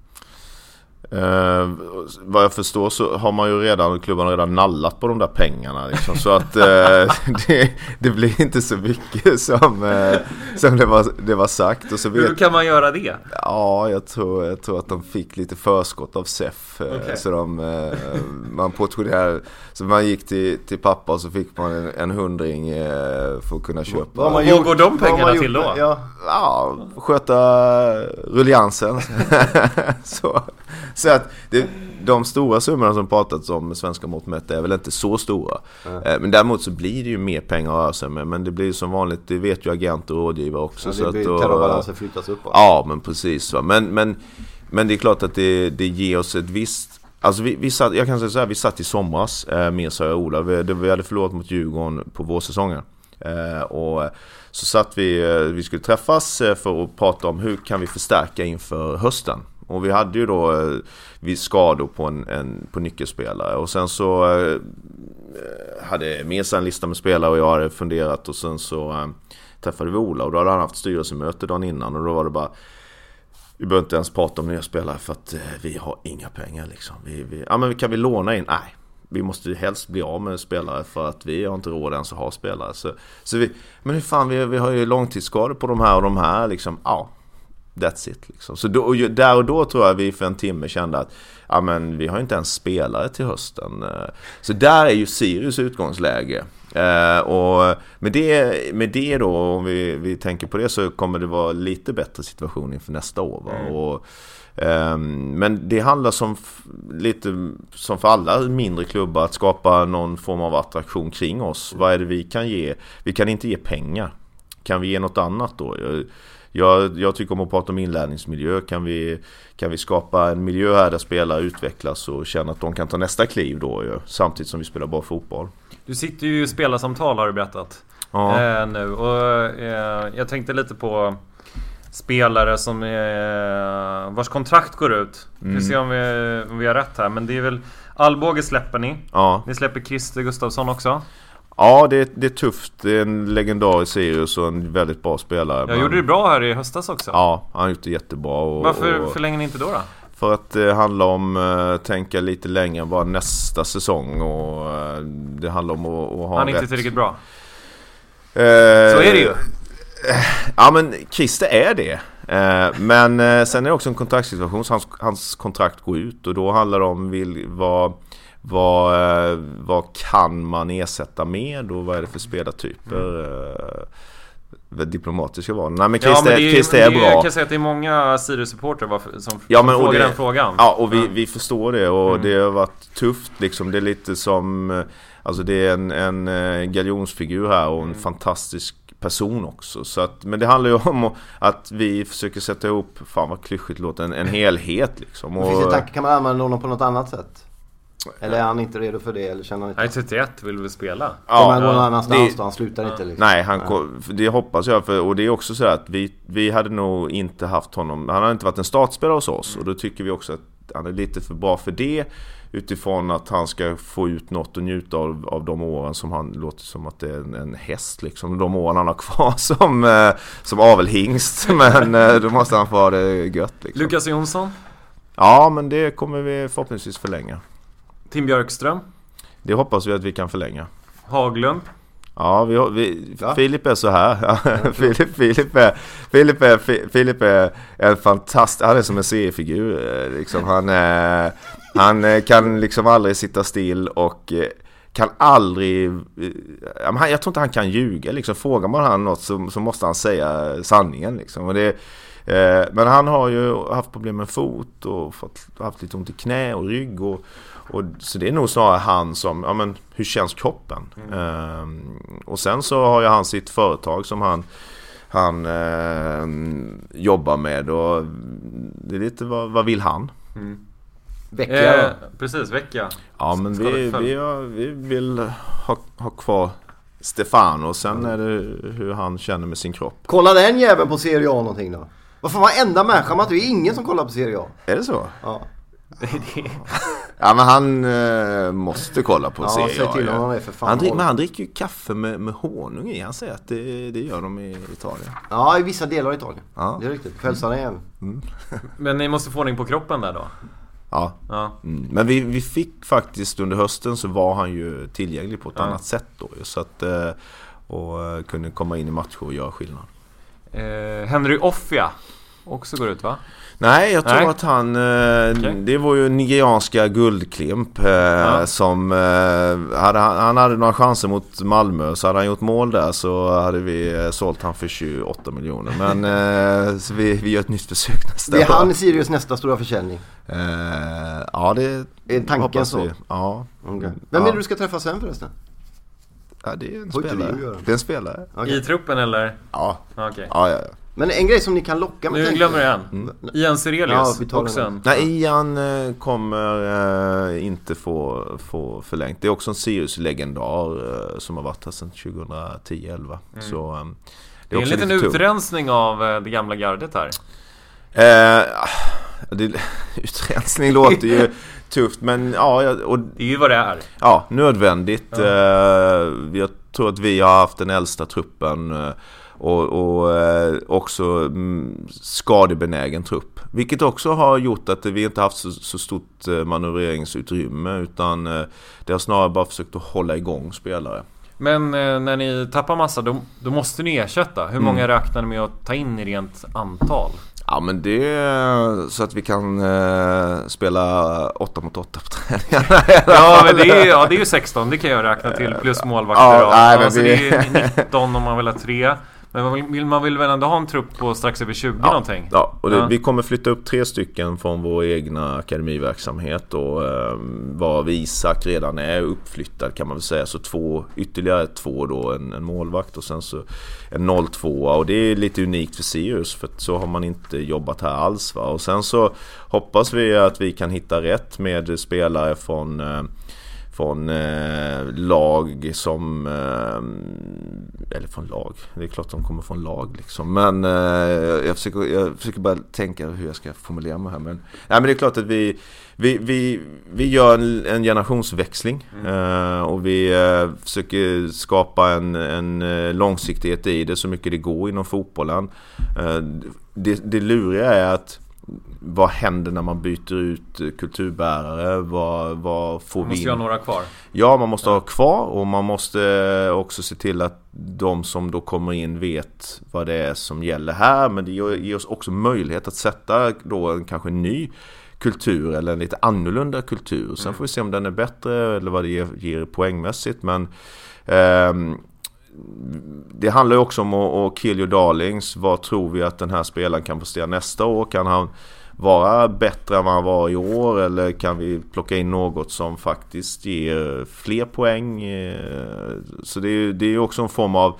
Eh, vad jag förstår så har man ju redan, klubban redan nallat på de där pengarna liksom, så att eh, det, det blir inte så mycket som, eh, som det, var, det var sagt och så vet, hur kan man göra det? Ja, jag tror, jag tror att de fick lite förskott av S E F. Okay. Så de, eh, man portionerade, så man gick till, till pappa och så fick man en, en hundring eh, för att kunna köpa. Vad man gjort, går de pengarna till då? Ja, ja, sköta rulliansen. så Så att det, de stora summorna som pratats om med svenska mått mätt är väl inte så stora. Mm. Men däremot så blir det ju mer pengar att röra sig med. Men det blir som vanligt, det vet ju agenter och rådgivare också. Ja, det så blir att terrorbalansen flyttas upp. Ja, men precis. Va? Men, men, men det är klart att det, det ger oss ett visst... Alltså vi, vi satt, jag kan säga så här, vi satt i somras eh, med Sara och Ola. Vi, det, vi hade förlorat mot Djurgården på vårsäsongen. Eh, och så satt vi, eh, vi skulle träffas eh, för att prata om hur kan vi förstärka inför hösten. Och vi hade ju då eh, vi skador på en, en på nyckelspelare. Och sen så eh, hade med sig en lista med spelare och jag hade funderat. Och sen så eh, träffade vi Ola och då hade han haft styrelsemöte dagen innan. Och då var det bara, vi behöver inte ens prata om nya spelare för att eh, vi har inga pengar liksom. Vi, vi, ja men kan vi låna in? Nej. Vi måste ju helst bli av med spelare för att vi har inte råd ens att ha spelare. Så, så vi, men hur fan, vi, vi har ju långtidsskador på de här och de här liksom. Ja, that's it liksom. Så då, och där och då tror jag vi för en timme kände att ja, men vi har inte ens spelare till hösten. Så där är ju Sirius utgångsläge. Eh, och med det, med det då, om vi, vi tänker på det, så kommer det vara lite bättre situation inför nästa år, va? Mm. Och men det handlar som lite som för alla mindre klubbar att skapa någon form av attraktion kring oss. Vad är det vi kan ge? Vi kan inte ge pengar. Kan vi ge något annat då? Jag, jag, jag tycker om att prata om inlärningsmiljö. Kan vi, kan vi skapa en miljö här där spelare utvecklas och känna att de kan ta nästa kliv då, samtidigt som vi spelar bra fotboll? Du sitter ju i spelarsamtal, har du berättat. Ja. eh, nu. Och eh, jag tänkte lite på spelare som är, vars kontrakt går ut. Vi får se om vi, om vi har rätt här. Men det är väl Alvbåge släpper ni. Ja. Ni släpper Christer Gustafsson också. Ja, det är, det är tufft. Det är en legendarisk Sirius och en väldigt bra spelare. Jag men... gjorde det bra här i höstas också. Ja, han har gjort det jättebra. Och, Varför och... förlänger ni inte då då? För att det handlar om att uh, tänka lite längre än bara nästa säsong. Och uh, det handlar om att, att ha han är rätt... inte tillräckligt bra. Uh, Så är det ju. Ja, men Christer är det. Eh, men eh, sen är det också en kontraktssituation, så hans, hans kontrakt går ut och då handlar det om vill, vad, vad, eh, vad kan man ersätta med och vad är det för spelartyper. Eh, diplomatiska val. Nej, men Christer, ja, men är, Christer är, är bra. Jag kan säga att det är många Sirius-supportrar som, ja, som men, frågar det, den frågan. Ja, och vi, vi förstår det och mm. det har varit tufft liksom. Det är lite som, alltså det är en, en galjonsfigur här och en mm. fantastisk person också. Så att, men det handlar ju om att vi försöker sätta ihop, fan vad klyschigt låter, en, en helhet liksom. Och, finns det tankar, kan man använda honom på något annat sätt? Eller är han inte redo för det? Eller känner han inte? Nej, trettioett vill vi spela. Ja, kommer han gå någon annanstans det, då? Han slutar ja. inte liksom. Nej, han kom, det hoppas jag. För, och det är också så att vi, vi hade nog inte haft honom, han har inte varit en startspelare hos oss. Mm. Och då tycker vi också att han är lite för bra för det, utifrån att han ska få ut något och njuta av, av de åren som han låter som att det är en, en häst liksom, de åren han har kvar som, eh, som avelhingst, men eh, då måste han få ha det gött liksom. Lukas Jonsson? Ja, men det kommer vi förhoppningsvis förlänga. Tim Björkström? Det hoppas vi att vi kan förlänga. Haglund? Ja, vi, vi, ja. Filip är så här. Ja, Filip, Filip, är, Filip, är, Filip är en fantastisk, han är som en seriefigur liksom. Han, är, han kan liksom aldrig sitta still och kan aldrig, jag tror inte han kan ljuga liksom. Frågar man han något så, så måste han säga sanningen liksom. Och det, men han har ju haft problem med fot och fått, haft lite ont i knä och rygg och Och, så det är nog snarare han som, ja men hur känns kroppen? Mm. Um, och sen så har ju han sitt företag som han, han uh, jobbar med och det är lite, vad, vad vill han? Mm. Vecka eh, Precis, vecka. Ja men vi, vi, har, vi vill ha, ha kvar Stefano och sen är det hur han känner med sin kropp. Kolla den jäveln på Serie A någonting då. Varför var enda människa, man tror det är ingen som kollar på Serie A. Är det så? Ja. Ja men han uh, måste kolla på ja, Serie A. Till ja. Han, är för fan han, drick, men han dricker ju kaffe med, med honung i. Han säger att det, det gör de i Italien. Ja, i vissa delar av Italien. Ja. Det är riktigt. Hälsan är mm. Men ni måste få ordning på kroppen där då? Ja, ja. Mm. Men vi, vi fick faktiskt under hösten så var han ju tillgänglig på ett ja. annat sätt då. Så att, och kunde komma in i matcher och göra skillnad. Eh, Henry Offia också går ut va? Nej, jag tror Nej. att han eh, okay. det var ju nigerianska guldklimp eh, ja. som eh, hade, han hade några chanser mot Malmö, så hade han gjort mål där så hade vi eh, sålt han för tjugoåtta miljoner. Men eh, så vi, vi gör ett nytt försök nästa. Det är han i Sirius nästa stora försäljning. Eh, ja, det är tanken så. Vi. Ja. Okay. Vem är det du ska träffa sen förresten? Ja, det är en spelare. Det är en spelare. Okay. I truppen eller? Ja. Okay. Ja, ja, ja. Men en grej som ni kan locka med. Nu glömmer jag en. Mm. Ian Sirelius ja, också en. Nej, Ian eh, kommer eh, inte få, få förlängt. Det är också en Sirius-legendar eh, som har varit här sedan tjugohundratio elva. Mm. Så, eh, det är, det är en liten utrensning av eh, det gamla gardet här. Eh, det, utrensning låter ju tufft, men ja, och, det är ju vad det är. Ja, nödvändigt. Ja. Eh, jag tror att vi har haft den äldsta truppen eh, och, och eh, också mm, skadebenägen trupp. Vilket också har gjort att vi inte haft så, så stort eh, manövreringsutrymme, utan eh, det har snarare bara försökt att hålla igång spelare. Men eh, när ni tappar massa, då, då måste ni ersätta. Hur många mm. räknar ni med att ta in i rent antal? Ja, men det är så att vi kan eh, spela åtta mot åtta på träningarna. Ja, men det är, ja, det är ju sexton, det kan jag räkna till, plus målvakter. Ja, nej, men alltså, vi... det är nitton om man vill ha tre. Men man vill, man vill väl ändå ha en trupp på strax över tjugo ja, någonting? Ja, och det, ja. vi kommer flytta upp tre stycken från vår egna akademiverksamhet och eh, var Isak redan är uppflyttad kan man väl säga. Så två, ytterligare två då, en, en målvakt och sen så en noll två, och det är lite unikt för Sirius för så har man inte jobbat här alls va. Och sen så hoppas vi att vi kan hitta rätt med spelare från eh, från eh, lag som eh, eller från lag, det är klart de kommer från lag liksom, men eh, jag, försöker, jag försöker bara tänka hur jag ska formulera mig här, men, nej, men det är klart att vi vi, vi, vi gör en, en generationsväxling mm. eh, och vi eh, försöker skapa en, en eh, långsiktighet i det så mycket det går inom fotbollen. eh, det, det luriga är att vad händer när man byter ut kulturbärare? Vad, vad får man måste vi? ju ha några kvar. Ja, man måste ja. ha kvar, och man måste också se till att de som då kommer in vet vad det är som gäller här. Men det ger oss också möjlighet att sätta då en kanske ny kultur eller en lite annorlunda kultur. Sen mm. får vi se om den är bättre eller vad det ger, ger poängmässigt. Men ehm, det handlar ju också om att, att kill your darlings. Vad tror vi att den här spelaren kan prestera nästa år? Kan han vara bättre än vad han var i år, eller kan vi plocka in något som faktiskt ger fler poäng? Så det är, det är också en form av,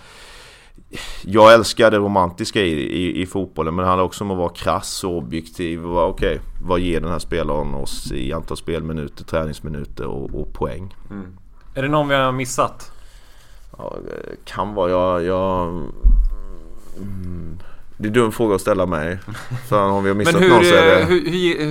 jag älskar det romantiska i, i, i fotbollen, men det handlar också om att vara krass och objektiv och okej, okay, vad ger den här spelaren oss i antal spelminuter, träningsminuter och, och poäng? Mm. Är det någon vi har missat? Ja, kan vara jag, jag mm, det är en dum fråga att ställa mig. För om vi har missat men hur, någon så är det... hur, hur, hur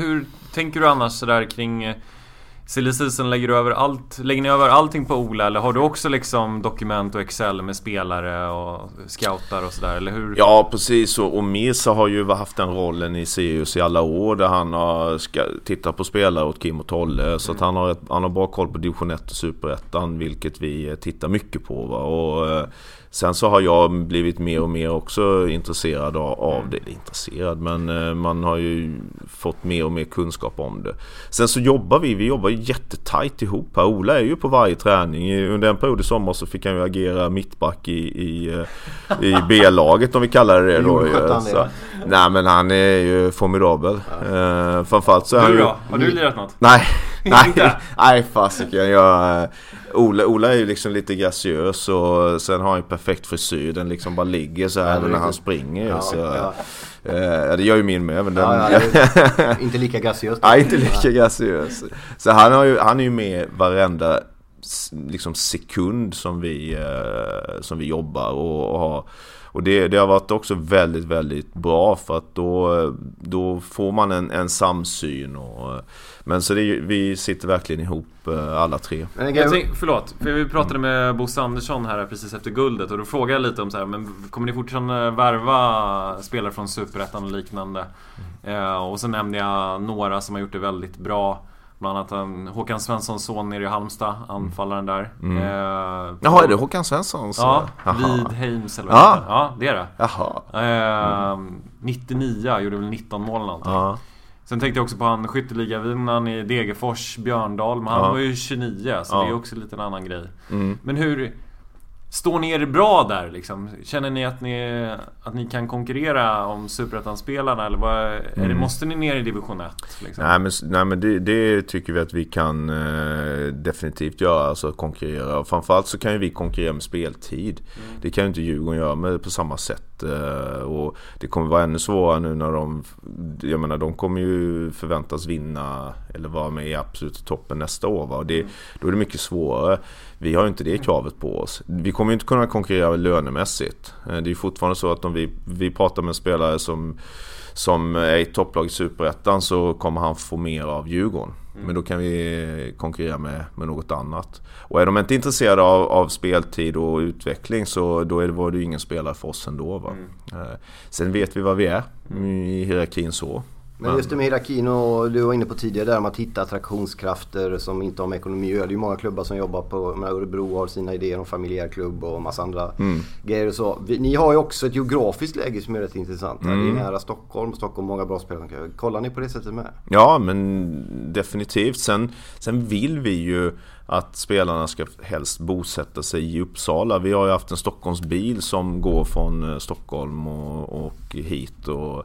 tänker du annars sådär kring silly season? Lägger du över allt, lägger ni över allting på Ola, eller har du också liksom dokument och Excel med spelare och scoutar och sådär, eller hur? Ja, precis, och, och Mesa har ju haft den rollen i Sirius i alla år där han har ska, tittat på spelare åt Kim och Tolle, mm. så att han har, ett, han har bra koll på division ett och superettan, vilket vi tittar mycket på, va? Och sen så har jag blivit mer och mer också intresserad av det. Intresserad, men man har ju fått mer och mer kunskap om det. Sen så jobbar vi, vi jobbar jättetajt ihop här. Ola är ju på varje träning. Under en period i sommar så fick han ju agera mittback i, i, i B-laget, om vi kallar det då. Så, nej, men han är ju formidabel. Ja. Uh, framförallt så är han ju... då? Har du lirat något? Nej, nej, nej fasiken. Jag... Ola, Ola är ju liksom lite graciös, och sen har han ju perfekt frisyr. Den liksom bara ligger så här ja, när han springer. Ja, så, ja. Eh, det gör ju min med. Men den, ja, ja, inte lika graciös. Nej, inte lika graciös. Så han, har ju, han är ju med varenda liksom sekund som vi, eh, som vi jobbar och, och har. Och det, det har varit också väldigt, väldigt bra, för att då, då får man en, en samsyn. Och, men så det, vi sitter verkligen ihop alla tre. Men jag tänk, förlåt, för vi pratade med Bosse Andersson här precis efter guldet, och då frågade jag lite om så här, men kommer ni fortfarande värva spelare från Superettan och liknande? Mm. Eh, och så nämnde jag några som har gjort det väldigt bra. Bland annat en Håkan Svenssons son nere i Halmstad, anfallaren där. Mm. Eh, Jaha, är det Håkan Svensson? Ja, vid Heims eller vad ja. det Ja, det är det. Jaha. Eh, nittionio, gjorde väl nitton mål eller någonting. Ja. Sen tänkte jag också på han skytteligavinnaren i Degerfors, Björndal. Men han ja. var ju tjugonio, så ja. det är också lite en annan grej. Mm. Men hur... Står ni er bra där liksom? Känner ni att ni, att ni kan konkurrera om Superettan-spelarna? Eller vad, är det, mm. måste ni ner i division ett? Liksom? Nej, men, nej, men det, det tycker vi att vi kan eh, definitivt göra, alltså konkurrera. Och framförallt så kan ju vi konkurrera med speltid. Mm. Det kan ju inte Djurgården göra med på samma sätt. Eh, och det kommer vara ännu svårare nu när de, jag menar, de kommer ju förväntas vinna eller vara med i absolut toppen nästa år. Va? Och det, mm. då är det mycket svårare. Vi har ju inte det kravet på oss. Vi kommer ju inte kunna konkurrera lönemässigt. Det är ju fortfarande så att om vi, vi pratar med en spelare som, som är i topplag i Superettan, så kommer han få mer av Djurgården. Mm. Men då kan vi konkurrera med, med något annat. Och är de inte intresserade av, av speltid och utveckling, så då är det, var det ju ingen spelare för oss ändå. Va? Mm. Sen vet vi vad vi är i hierarkin så. Men just det med hierarkin, och du var inne på tidigare där om att hitta attraktionskrafter som inte har med ekonomi att göra. Det är ju många klubbar som jobbar på, med Örebro har sina idéer om familjärklubb och massa andra mm. grejer och så. Vi, ni har ju också ett geografiskt läge som är rätt intressant. Mm. Det är nära Stockholm, Stockholm många bra spelare. Kollar ni på det sättet med? Ja, men definitivt. Sen, sen vill vi ju att spelarna ska helst bosätta sig i Uppsala. Vi har ju haft en Stockholmsbil som går från Stockholm och, och hit, och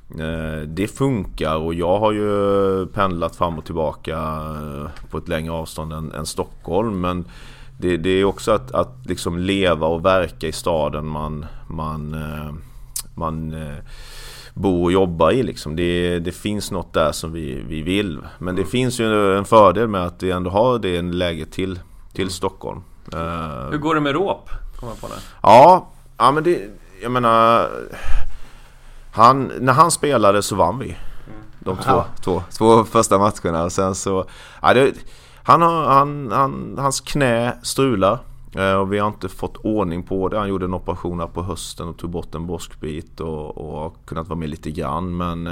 det funkar, och jag har ju pendlat fram och tillbaka på ett längre avstånd än, än Stockholm, men det, det är också att, att liksom leva och verka i staden man, man, man bor och jobbar i liksom. det, det finns något där som vi, vi vill, men det finns ju en fördel med att vi ändå har det en läge till, till Stockholm. Hur går det med Råp? Kommer på det? Ja, ja men det, jag menar, Han, när han spelade så vann vi de två, två, två första matcherna. Och sen så, ja, det, han har, han, han, hans knä strular, och vi har inte fått ordning på det. Han gjorde en operation på hösten och tog bort en broskbit och, och har kunnat vara med lite grann. Men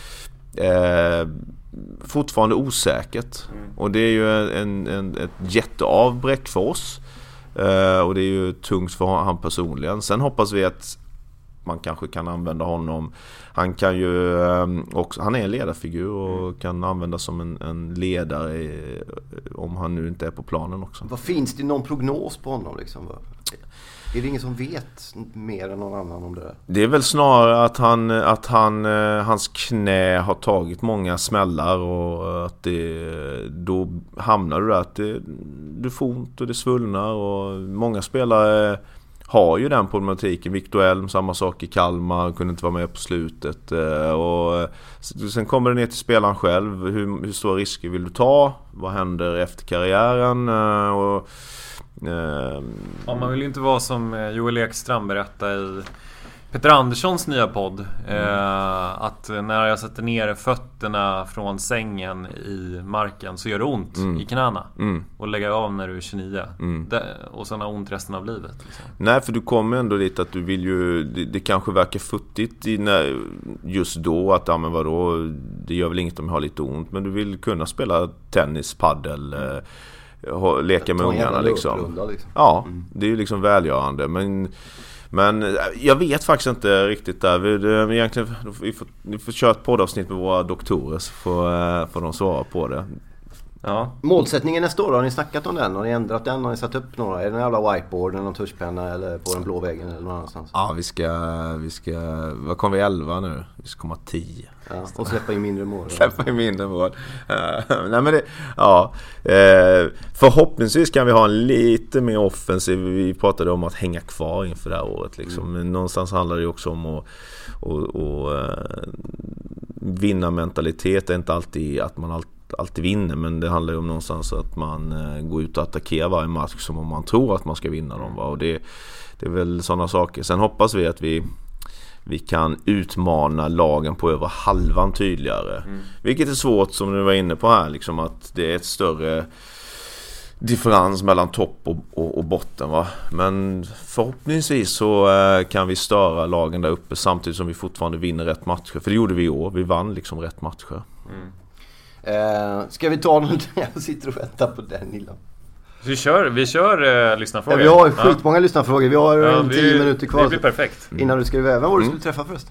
eh, fortfarande osäkert. Mm. Och det är ju en, en, ett jätteavbräck för oss. Eh, och det är ju tungt för han personligen. Sen hoppas vi att man kanske kan använda honom. Han kan ju också, han är en ledarfigur och mm. kan användas som en, en ledare om han nu inte är på planen också. Vad finns det någon prognos på honom liksom? Är det ingen som vet mer än någon annan om det där? Det är väl snarare att han, att han hans knä har tagit många smällar, och att det, då hamnar du där att det, du får ont och det svullnar, och många spelare har ju den problematiken. Victor Elm, samma sak i Kalmar, kunde inte vara med på slutet. Och sen kommer det ner till spelaren själv. Hur, hur stora risker vill du ta? Vad händer efter karriären? Och, eh, ja, man vill ju inte vara som Joel Ekstrand berättade i Peter Anderssons nya podd, eh, att när jag sätter ner fötterna från sängen i marken så gör det ont mm. i knäna mm. och lägga av när du är tjugonio mm. det, och sen har ont resten av livet liksom. Nej, för du kommer ändå dit att du vill ju, det, det kanske verkar futtigt i, när, just då att, ja men vadå, det gör väl inget om jag har lite ont, men du vill kunna spela tennis, paddel, eh, leka med ungarna liksom. liksom. Ja, mm. det är ju liksom välgörande, men Men jag vet faktiskt inte riktigt där. Vi, egentligen, vi, får, vi får köra ett poddavsnitt med våra doktorer så får, får de svara på det. Ja. Målsättningen nästa år, har ni snackat om den? Har ni ändrat den? Har ni satt upp några? Är det en jävla whiteboard eller någon tuschpenna eller på den blå väggen eller någon annanstans? Ja, vi ska, vi ska, vad kommer vi elva nu? Vi ska komma tio. Ja, och släppa in mindre mål. Släppa in mindre mål. Uh, nej men det, ja. Uh, förhoppningsvis kan vi ha en lite mer offensiv. Vi pratade om att hänga kvar inför det här året liksom. Mm. Men någonstans handlar det ju också om att och, och, uh, vinna mentalitet. Det är inte alltid att man alltid alltid vinner, men det handlar ju om någonstans att man uh, går ut och attackerar varje match som om man tror att man ska vinna dem, va? Och det, det är väl sådana saker. Sen hoppas vi att vi vi kan utmana lagen på över halvan tydligare, mm. vilket är svårt som du var inne på här liksom, att det är ett större differens mellan topp och, och, och botten, va? Men förhoppningsvis så uh, kan vi störa lagen där uppe samtidigt som vi fortfarande vinner rätt matcher, för det gjorde vi i år, vi vann liksom rätt matcher. mm. Uh, ska vi ta något? Jag sitter och väntar på den lilla. Vi kör, vi kör uh, lyssnarfrågor. Ja, vi har skitmånga ja. lyssnarfrågor. Vi har ja, vi, tio minuter kvar. Det blir perfekt. Innan du skriver över. Vem var du skulle träffa först?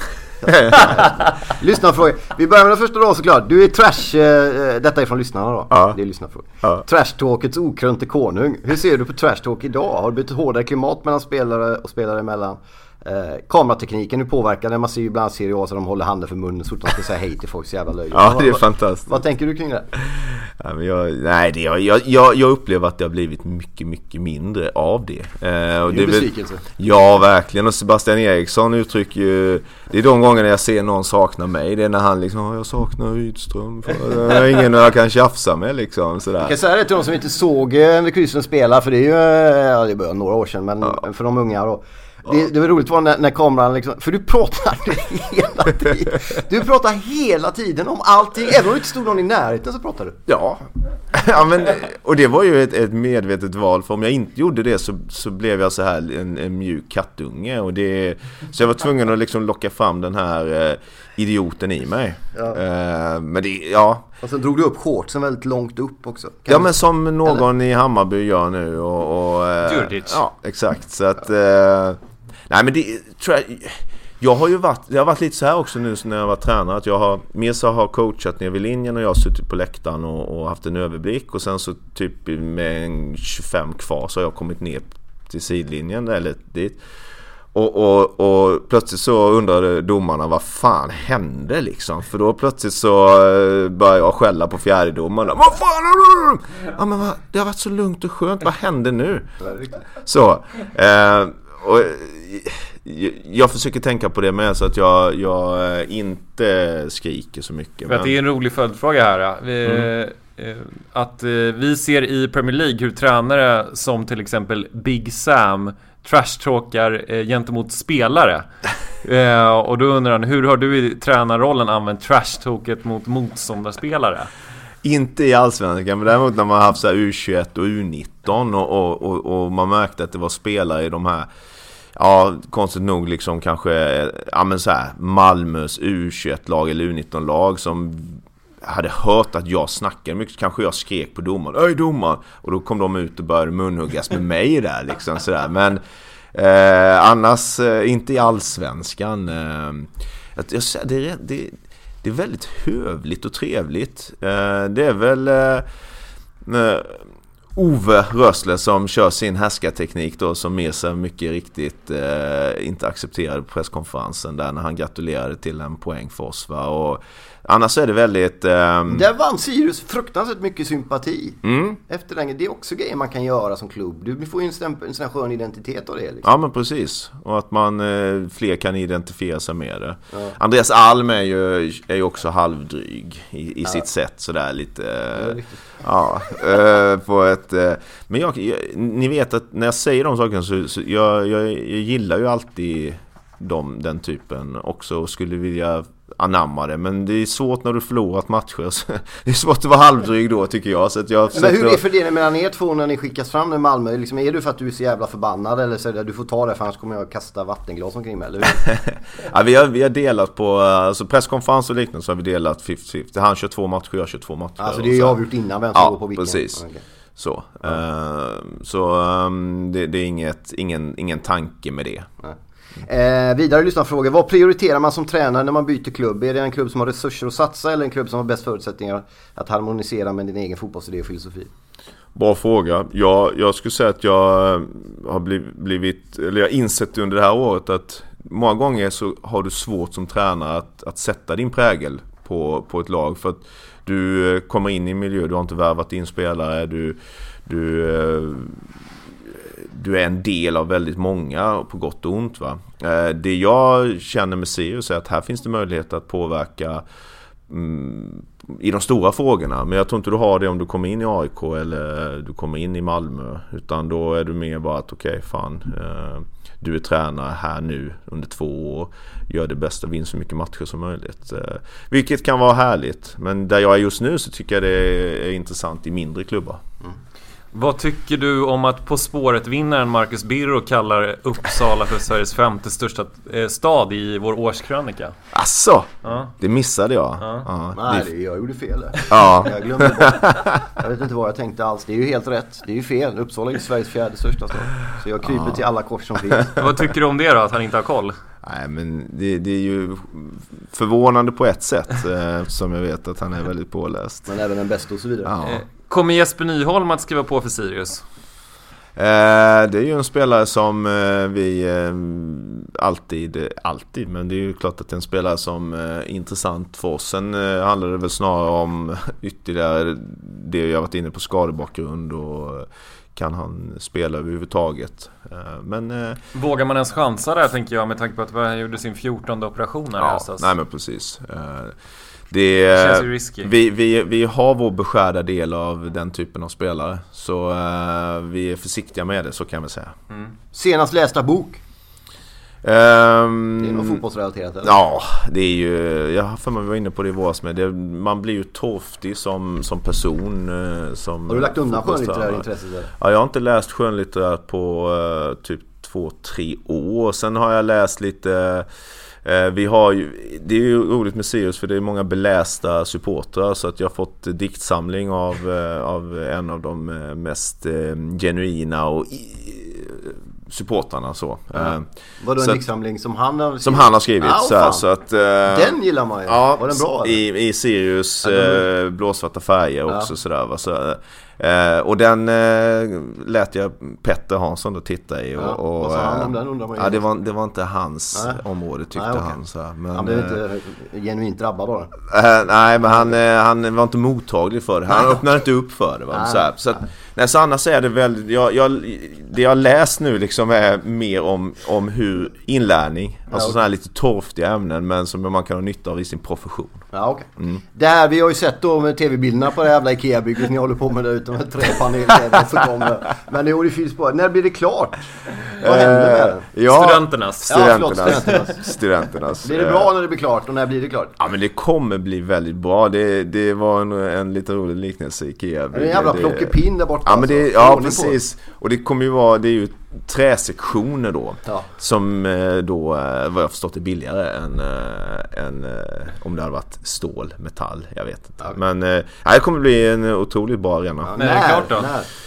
Lyssnarfrågor. Vi börjar med den första då såklart. Du är trash, uh, detta är från lyssnarna då. Ja. Det är lyssnarfrågor. Ja. Trash-talkets okrönte konung. Hur ser du på trash-talk idag? Har det blivit hårdare klimat mellan spelare och spelare emellan? Eh, kameratekniken, hur påverkar den? Man ser ju ibland Serie A så de håller handen för munnen så att de ska säga hej till folk, så jävla löjligt. Ja, det är fantastiskt. Vad, vad tänker du kring det? Ja, men jag, nej, det, jag, jag, jag upplever att det har blivit mycket, mycket mindre av det. Eh, och det är besvikelse. Ja, verkligen. Och Sebastian Eriksson uttrycker ju, det är de gångerna jag ser någon sakna mig. Det är när han liksom, jag saknar Rydström. För jag ingen jag kan tjafsa med liksom. Sådär. Jag kan säga det till de som inte såg Henrik Rydström spela, för det är ju, ja, det börjar några år sedan, men ja. för de unga då. Det, det var roligt var när, när kameran liksom, för du pratar hela tiden. Du pratar hela tiden om allting. Även om det inte stod någon i närheten så pratar du. Ja, ja men, och det var ju ett, ett medvetet val. För om jag inte gjorde det så, så blev jag så här en, en mjuk kattunge. Och det, så jag var tvungen att liksom locka fram den här eh, idioten i mig. Ja. Eh, men det, ja. Och sen drog du upp shortsen väldigt långt upp också. Kan ja, men som någon eller? i Hammarby gör nu. Och, och, eh, ja, exakt. Så att... Eh, nej, men det tror jag, jag har ju varit, det har varit lite så här också nu när jag var tränare, att jag har mer så har coachat ner vid linjen och jag har suttit på läktaren och, och haft en överblick, och sen så typ med en tjugofem kvar så har jag kommit ner till sidlinjen eller dit. Och, och, och plötsligt så undrade domarna vad fan hände liksom, för då plötsligt så började jag skälla på fjärdedomarna. Vad fan är det? Ja, men vad, det har varit så lugnt och skönt, vad hände nu? Så eh, och jag försöker tänka på det med så att jag, jag inte skriker så mycket. För men... att det är en rolig följdfråga här. Ja. Vi, mm. Att vi ser i Premier League hur tränare som till exempel Big Sam trashtalkar gentemot spelare. Och då undrar han, hur har du i tränarrollen använt trashtalket mot motståndarspelare? Inte i allsvenskan, men däremot när man har haft så här U tjugoett och U nitton och, och, och, och man märkte att det var spelare i de här, ja, konstigt nog liksom kanske, ja men så här, Malmös U tjugoett-lag eller U nitton-lag som hade hört att jag snackade mycket, kanske jag skrek på domaren, öj domaren, och då kom de ut och började munhuggas med mig där liksom sådär, men eh, annars eh, inte i allsvenskan. Eh, jag, jag, det, är, det, det är väldigt hövligt och trevligt. Eh, det är väl eh, eh, Ove Rösler som kör sin härskarteknik då, som Mesa mycket riktigt eh, inte accepterade på presskonferensen där när han gratulerade till en poäng för oss, va? Och annars är det väldigt... Eh... Där vann Sirius fruktansvärt mycket sympati. Mm. Efter den, det är också grejer man kan göra som klubb. Du får ju en, stämp- en sån här skön identitet av det. Liksom. Ja, men precis. Och att man eh, fler kan identifiera sig med det. Ja. Andreas Alm är ju, är ju också halvdryg i, i ja. sitt sätt. Sådär lite... Eh, ja, eh, på ett... Eh, men jag, jag, ni vet att när jag säger de sakerna så, så jag, jag, jag gillar ju alltid... de, den typen också och skulle vilja anamma det, men det är svårt när du förlorat matcher. Det är svårt att vara halvdryg då, tycker jag. Så att jag men hur är fördelningen mellan er två när ni skickas fram i Malmö? Liksom, är du för att du är så jävla förbannad eller så är det, du får ta det för annars kommer jag kasta vattenglas omkring mig, eller hur? Ja, vi har, vi har delat på alltså presskonferens och liknande, så har vi delat femtio femtio. Han kör två matcher, jag kör två matcher. Alltså det är ju avgjort innan vem som ja, går på vilken. Precis. Okay. Så, ja. uh, så um, det, det är inget, ingen, ingen tanke med det. Nej. Eh, vidare lyssnarfrågor. Vad prioriterar man som tränare när man byter klubb? Är det en klubb som har resurser att satsa eller en klubb som har bäst förutsättningar att harmonisera med din egen fotbollsidé och filosofi? Bra fråga. Jag, jag skulle säga att jag har blivit, blivit eller jag har insett under det här året att många gånger så har du svårt som tränare att, att sätta din prägel på, på ett lag, för att du kommer in i en miljö, du har inte värvat in spelare, du, du du är en del av väldigt många på gott och ont, va? Det jag känner med Sirius är att här finns det möjlighet att påverka mm, i de stora frågorna, men jag tror inte du har det om du kommer in i A I K eller du kommer in i Malmö, utan då är du mer bara att okej, okay, fan eh, du är tränare här nu under två år, gör det bästa, vinn så mycket matcher som möjligt, eh, vilket kan vara härligt, men där jag är just nu så tycker jag det är intressant i mindre klubbar. Mm. Vad tycker du om att På spåret-vinnaren Marcus Birro kallar Uppsala för Sveriges femte största eh, stad i vår årskrönika? Asså, ja. Det missade jag. Ja. Ja, Nej, det... jag gjorde fel. Ja. Jag glömde bort. Jag vet inte vad jag tänkte alls. Det är ju helt rätt. Det är ju fel. Uppsala är Sveriges fjärde största stad. Så jag kryper ja. till alla kors som finns. Vad tycker du om det då, att han inte har koll? Nej, men det, det är ju förvånande på ett sätt, eh, som jag vet att han är väldigt påläst. Men även den bästa och så vidare. Ja. Eh, kommer Jesper Nyholm att skriva på för Sirius? Eh, det är ju en spelare som eh, vi eh, alltid, alltid, men det är ju klart att det är en spelare som eh, är intressant för oss. Sen eh, handlar det väl snarare om ytterligare det jag varit inne på, skadebakgrund och kan han spela överhuvudtaget. Men, eh, vågar man ens chansa där, tänker jag, med tanke på att han gjorde sin fjortonde operation här ja, höstas? Nej, men precis. Eh, det känns ju risky. Vi, vi, vi har vår beskärda del av den typen av spelare, så eh, vi är försiktiga med det, så kan vi säga. Mm. Senast lästa bok? Um, det är något fotbollsrelaterat, eller? Ja, det är ju, jag har för mig var inne på det i våras med det, man blir ju torftig som, som person som, har du lagt undan skönlitterärt intresset där? Ja, jag har inte läst skönlitterärt på uh, typ två, tre år. Sen har jag läst lite uh, vi har ju, det är ju roligt med Sirius för det är många belästa supportrar, så att jag har fått diktsamling av, uh, av en av de uh, mest uh, genuina och i, supportarna så. Ja. Var det en diktsamling som han har skrivit? Som han har skrivit ah, så, här, så att uh, den gillar man ju. Ja, var den bra? I, i Sirius uh, blåsvarta färger också, ja. Sådär, va? Så, uh, och den uh, lät jag Petter Hansson då titta i och, ja, och vad sa han om den, undrar man ju. Ja, det var, det var inte hans nej. område tyckte nej, okay. han så här, men, han blev inte genuint drabbad då? Uh, nej, men han, uh, han var inte mottaglig för det. Han öppnade inte upp för det, va? Nej, så, här, så att, nej, så annars är det väldigt jag, jag, det jag har läst nu liksom är mer om, om hur inlärning, alltså ja, okay. sådana här lite torftiga ämnen, men som man kan ha nytta av i sin profession. Ja, okej. Okay. Mm. Det här, vi har ju sett då med tv-bilderna på det jävla Ikea-bygget ni håller på med det utan med tre paneler så kommer. Men det är ju fint på. När blir det klart? Vad händer med det? Ja, studenternas. Studenternas. Ja, studenternas. studenternas. Blir det bra när det blir klart och när blir det klart? Ja, men det kommer bli väldigt bra. Det, det var en, en lite rolig liknelse i Ikea. Det är en jävla plockepinn där borta. Ja, men det, ja precis. Och det kommer ju vara, det är ju träsektioner då, ja. Som då, vad jag förstått, är billigare än, än om det hade varit stål, metall, jag vet inte. Okay. Men äh, det kommer bli en otroligt bra arena. Ja, när är det klart då?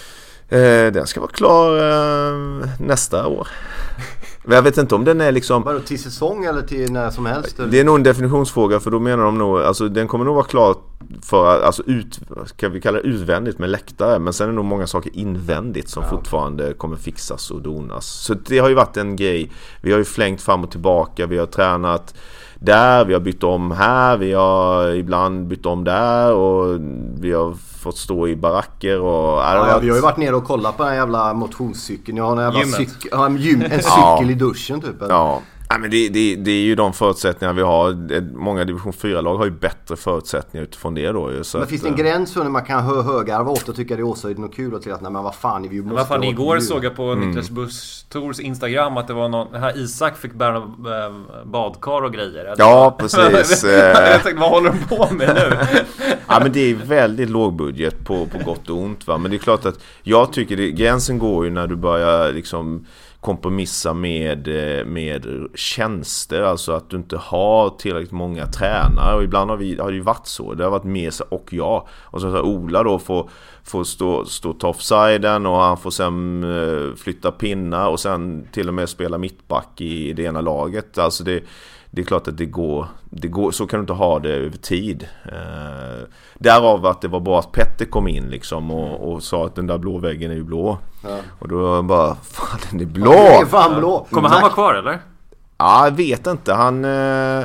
Eh, den ska vara klar eh, nästa år. Men jag vet inte om den är liksom... Bara till säsong eller till när som helst? Eller? Det är nog en definitionsfråga, för då menar de nog... Alltså den kommer nog vara klar för... Alltså ut... Kan vi kalla det utvändigt med läktare. Men sen är det nog många saker invändigt som ja. fortfarande kommer fixas och donas. Så det har ju varit en grej. Vi har ju flängt fram och tillbaka. Vi har tränat där. Vi har bytt om här. Vi har ibland bytt om där. Och vi har fått stå i baracker och... Ja, varit... Vi har ju varit nere och kollat på den jävla motionscykeln. Jag har en jävla cykel, en, gym, en cykel ja. i duschen typ. Ja. Ja, men det, det, det är ju de förutsättningar vi har. Många division fyra-lag har ju bättre förutsättningar utifrån det då. Så men att, finns det en gräns för när man kan hö- högarva åt och tycka det är åshöjden och kul och till att nej men vad fan vi måste... Vad fan, igår djur. såg jag på mm. Niklas Buss-Tors Instagram att det var någon, här Isak fick bära äh, badkar och grejer. Ja, precis. Jag tänkte, vad håller de på med nu? Ja, men det är väldigt låg budget på, på gott och ont, va? Men det är klart att jag tycker det, gränsen går ju när du börjar liksom kompromissa med, med tjänster, alltså att du inte har tillräckligt många tränare, och ibland har, vi, har det ju varit så, det har varit Mesa och jag, och så att Ola då får, får stå, stå ta offsiden och han får sen uh, flytta pinnar och sen till och med spela mittback i det ena laget. Alltså det, det är klart att det går, det går, så kan du inte ha det över tid. Uh, därav att det var bra att Petter kom in liksom och, och sa att den där blå väggen är ju blå. Ja. Och då bara, fan den är blå! Ja, är fan blå. Kommer han vara kvar eller? Ja, jag vet inte. Han, uh,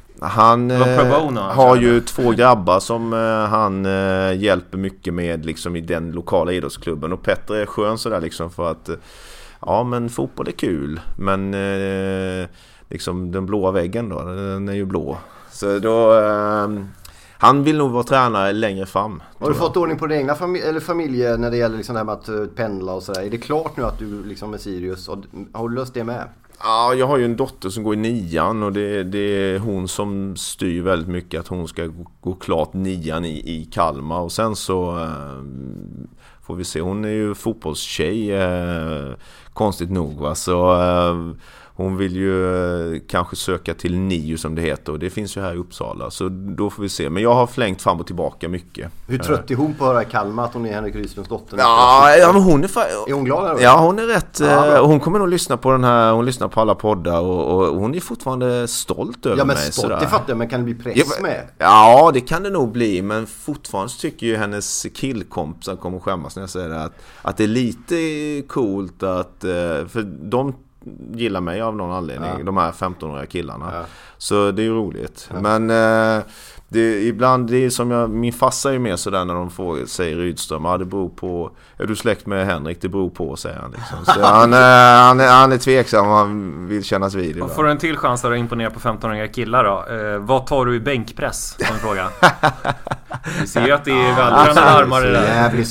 han uh, har ju två grabbar som uh, han uh, hjälper mycket med liksom i den lokala idrottsklubben. Och Petter är skön sådär liksom för att uh, ja men fotboll är kul. Men uh, liksom den blåa väggen då, den är ju blå. Så då uh, han vill nog vara tränare längre fram. Har du fått ordning på din egna familj, eller familj när det gäller liksom det här med att uh, pendla och sådär? Är det klart nu att du liksom är Sirius och har du löst det med? Ja, jag har ju en dotter som går i nian och det, det är hon som styr väldigt mycket att hon ska gå, gå klart nian i, i Kalmar och sen så eh, får vi se, hon är ju fotbollstjej eh, konstigt nog va, så eh, hon vill ju eh, kanske söka till N I U som det heter och det finns ju här i Uppsala, så då får vi se, men jag har flängt fram och tillbaka mycket. Hur trött är hon på att höra i Kalmar att hon är Henrik Rydströms dotter? Ja, ja men hon är fa- är hon glad eller? Ja, hon är rätt ja, hon kommer nog lyssna på den här, hon lyssnar på alla poddar och, och hon är fortfarande stolt över mig. Ja men mig, stolt, det fattar jag, men kan det bli press ja, med? Ja, det kan det nog bli, men fortfarande tycker ju hennes killkompisar kommer skämmas när jag säger det, att, att det är lite coolt att, för de gillar mig av någon anledning, ja. De här femtonåriga killarna. Ja. Så det är ju roligt. Ja. Men eh, det, ibland, det är som jag, min farsa är ju mer sådär när de får, säger Rydström, ja det beror på, är du släkt med Henrik? Det beror på, säger han liksom. Så han, eh, han, är, han är tveksam om han vill kännas vid. Och får du en till chans att imponera på femtonåriga killar då? Eh, vad tar du i bänkpress? Som en fråga. Vi ser ju att det är väldigt armar i det där. Jävligt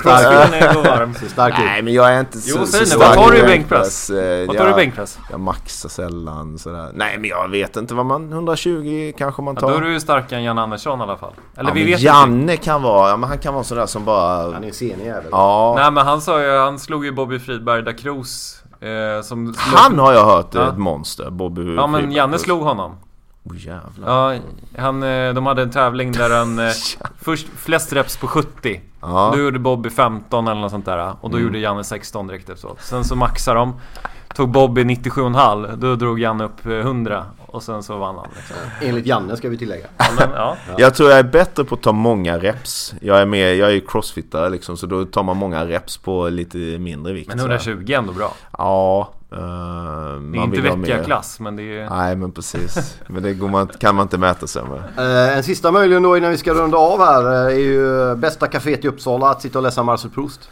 stark. stark. Nej, men jag är inte så, jo, så stark. Vad tar du i bänkpress? Eh, vad tar du i bänkpress? Jag maxar sällan sådär. Nej, men jag vet inte vad man, hundratjugo kanske man tar. Ja, då är du ju starkare än Jan Andersson i alla fall. Eller ja, vi vet Janne inte. Kan vara, ja men han kan vara sådär som bara... Han är en senig jävel. Ja. Nej, men han sa ju, han slog ju Bobby Fridberg da Cruz. Eh, som slog... Han har jag hört, ja. Ett monster, Bobby Ja, men Fridberg. Janne slog honom. Oh, jävlar. Ja, han, de hade en tävling där han först flest reps på sjuttio. Ja. Då gjorde Bobby femton eller något sånt där. Och då mm. gjorde Janne sexton direkt efteråt. Sen så maxade de. Tog Bobby nittiosju komma fem. Då drog Janne upp hundra. Och sen så vann han liksom. Enligt Janne ska vi tillägga. Ja, men, ja. Jag tror jag är bättre på att ta många reps. Jag är med, jag är crossfittare liksom, så då tar man många reps på lite mindre vikt. Men hundratjugo är ändå bra. Ja. Uh, det är man inte vill veckaklass, men det är... Nej, men precis. Men det går man, kan man inte mäta sig med. Uh, en sista möjligen då innan vi ska runda av här är ju bästa kaféet i Uppsala att sitta och läsa Marcel Proust.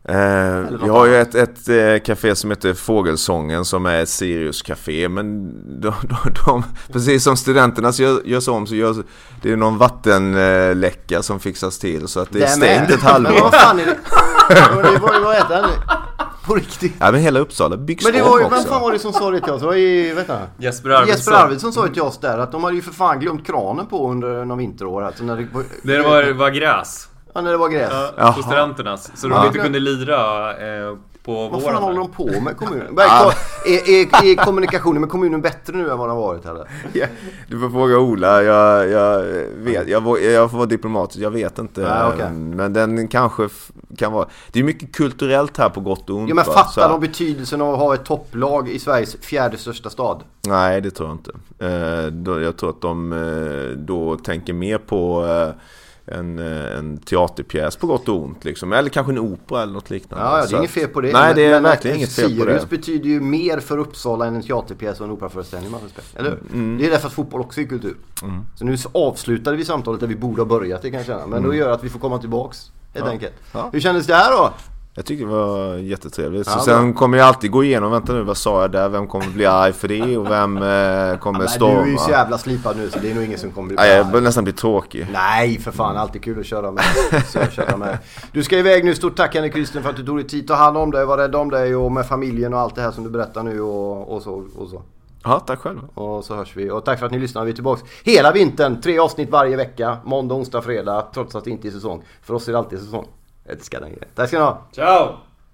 Eh, vi har ju ett, ett eh, café som heter Fågelsången som är ett Sirius-café, men de, de, de, precis som studenterna så gör, gör så om så gör, det är någon vattenläcka som fixas till så att det, det är stängt ett halvår. Men vad fan är det? det var ju vad heter det? På riktigt. Ja, men hela Uppsala byggs om också. Men det var ju, vem fan var det som sa det till oss? Det var ju, vet du, Jesper Arvidsson. Jesper Arvidsson sa ju till oss där att de hade ju för fan glömt kranen på under någon vinterår. Alltså när det, det var, var gräs. Ja, när det var gräs. Ja, på studenternas. Så de ja. inte kunde lira eh, på våren. Vad fan håller de på med kommunen? Ja. Är, är, är kommunikationen med kommunen bättre nu än vad den har varit? Eller? Ja, du får fråga Ola. Jag, jag vet. Jag, jag får vara diplomatisk. Jag vet inte. Ja, okay. Men den kanske kan vara... Det är mycket kulturellt här på gott och ont. Ja, men fattar de betydelsen av att ha ett topplag i Sveriges fjärde största stad? Nej, det tror jag inte. Eh, då, jag tror att de eh, då tänker mer på... Eh, En, en teaterpjäs på gott och ont liksom. Eller kanske en opera eller något liknande. Ja, det är inget fel på det. Nej, det är men, verkligen men, inget fel på det. Sirius betyder ju mer för Uppsala än en teaterpjäs och en operaföreställning. Eller mm. Det är därför att fotboll också är kultur. Mm. Så nu avslutade vi samtalet där vi borde ha börjat det kan jag känna. Men mm. då gör att vi får komma tillbaks helt ja. enkelt. Ja. Hur kändes det här då? Jag tycker det var jättetrevligt. Så ja, sen kommer jag alltid gå igenom, vänta nu, vad sa jag där? Vem kommer bli arg för det? Och vem eh, kommer ja, storma? Du är ju så jävla slipad nu så det är nog ingen som kommer bli arg. Ja, jag börjar nästan bli tråkig. Nej, för fan, alltid kul att köra med. Så jag köra med. Du ska iväg nu, stort tack Henrik Christen för att du tog dig tid att ta hand om dig, var rädd om dig och med familjen och allt det här som du berättar nu och, och, så, och så. Ja, tack själv. Och så hörs vi. Och tack för att ni lyssnar. Vi är tillbaka hela vintern. Tre avsnitt varje vecka. Måndag, onsdag, fredag. Trots att det inte är säsong. För oss är det alltid säsong. Jag älskar den grejen. Tack ska ni ha. Ciao!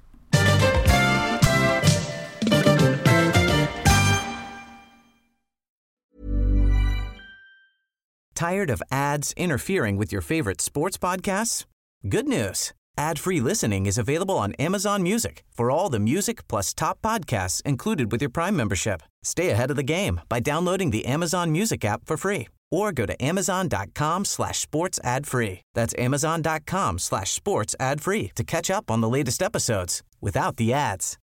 Tired of ads interfering with your favorite sports podcasts? Good news. Ad-free listening is available on Amazon Music for all the music plus top podcasts included with your Prime membership. Stay ahead of the game by downloading the Amazon Music app for free or go to amazon.com slash sports ad free. That's amazon.com slash sports ad free to catch up on the latest episodes without the ads.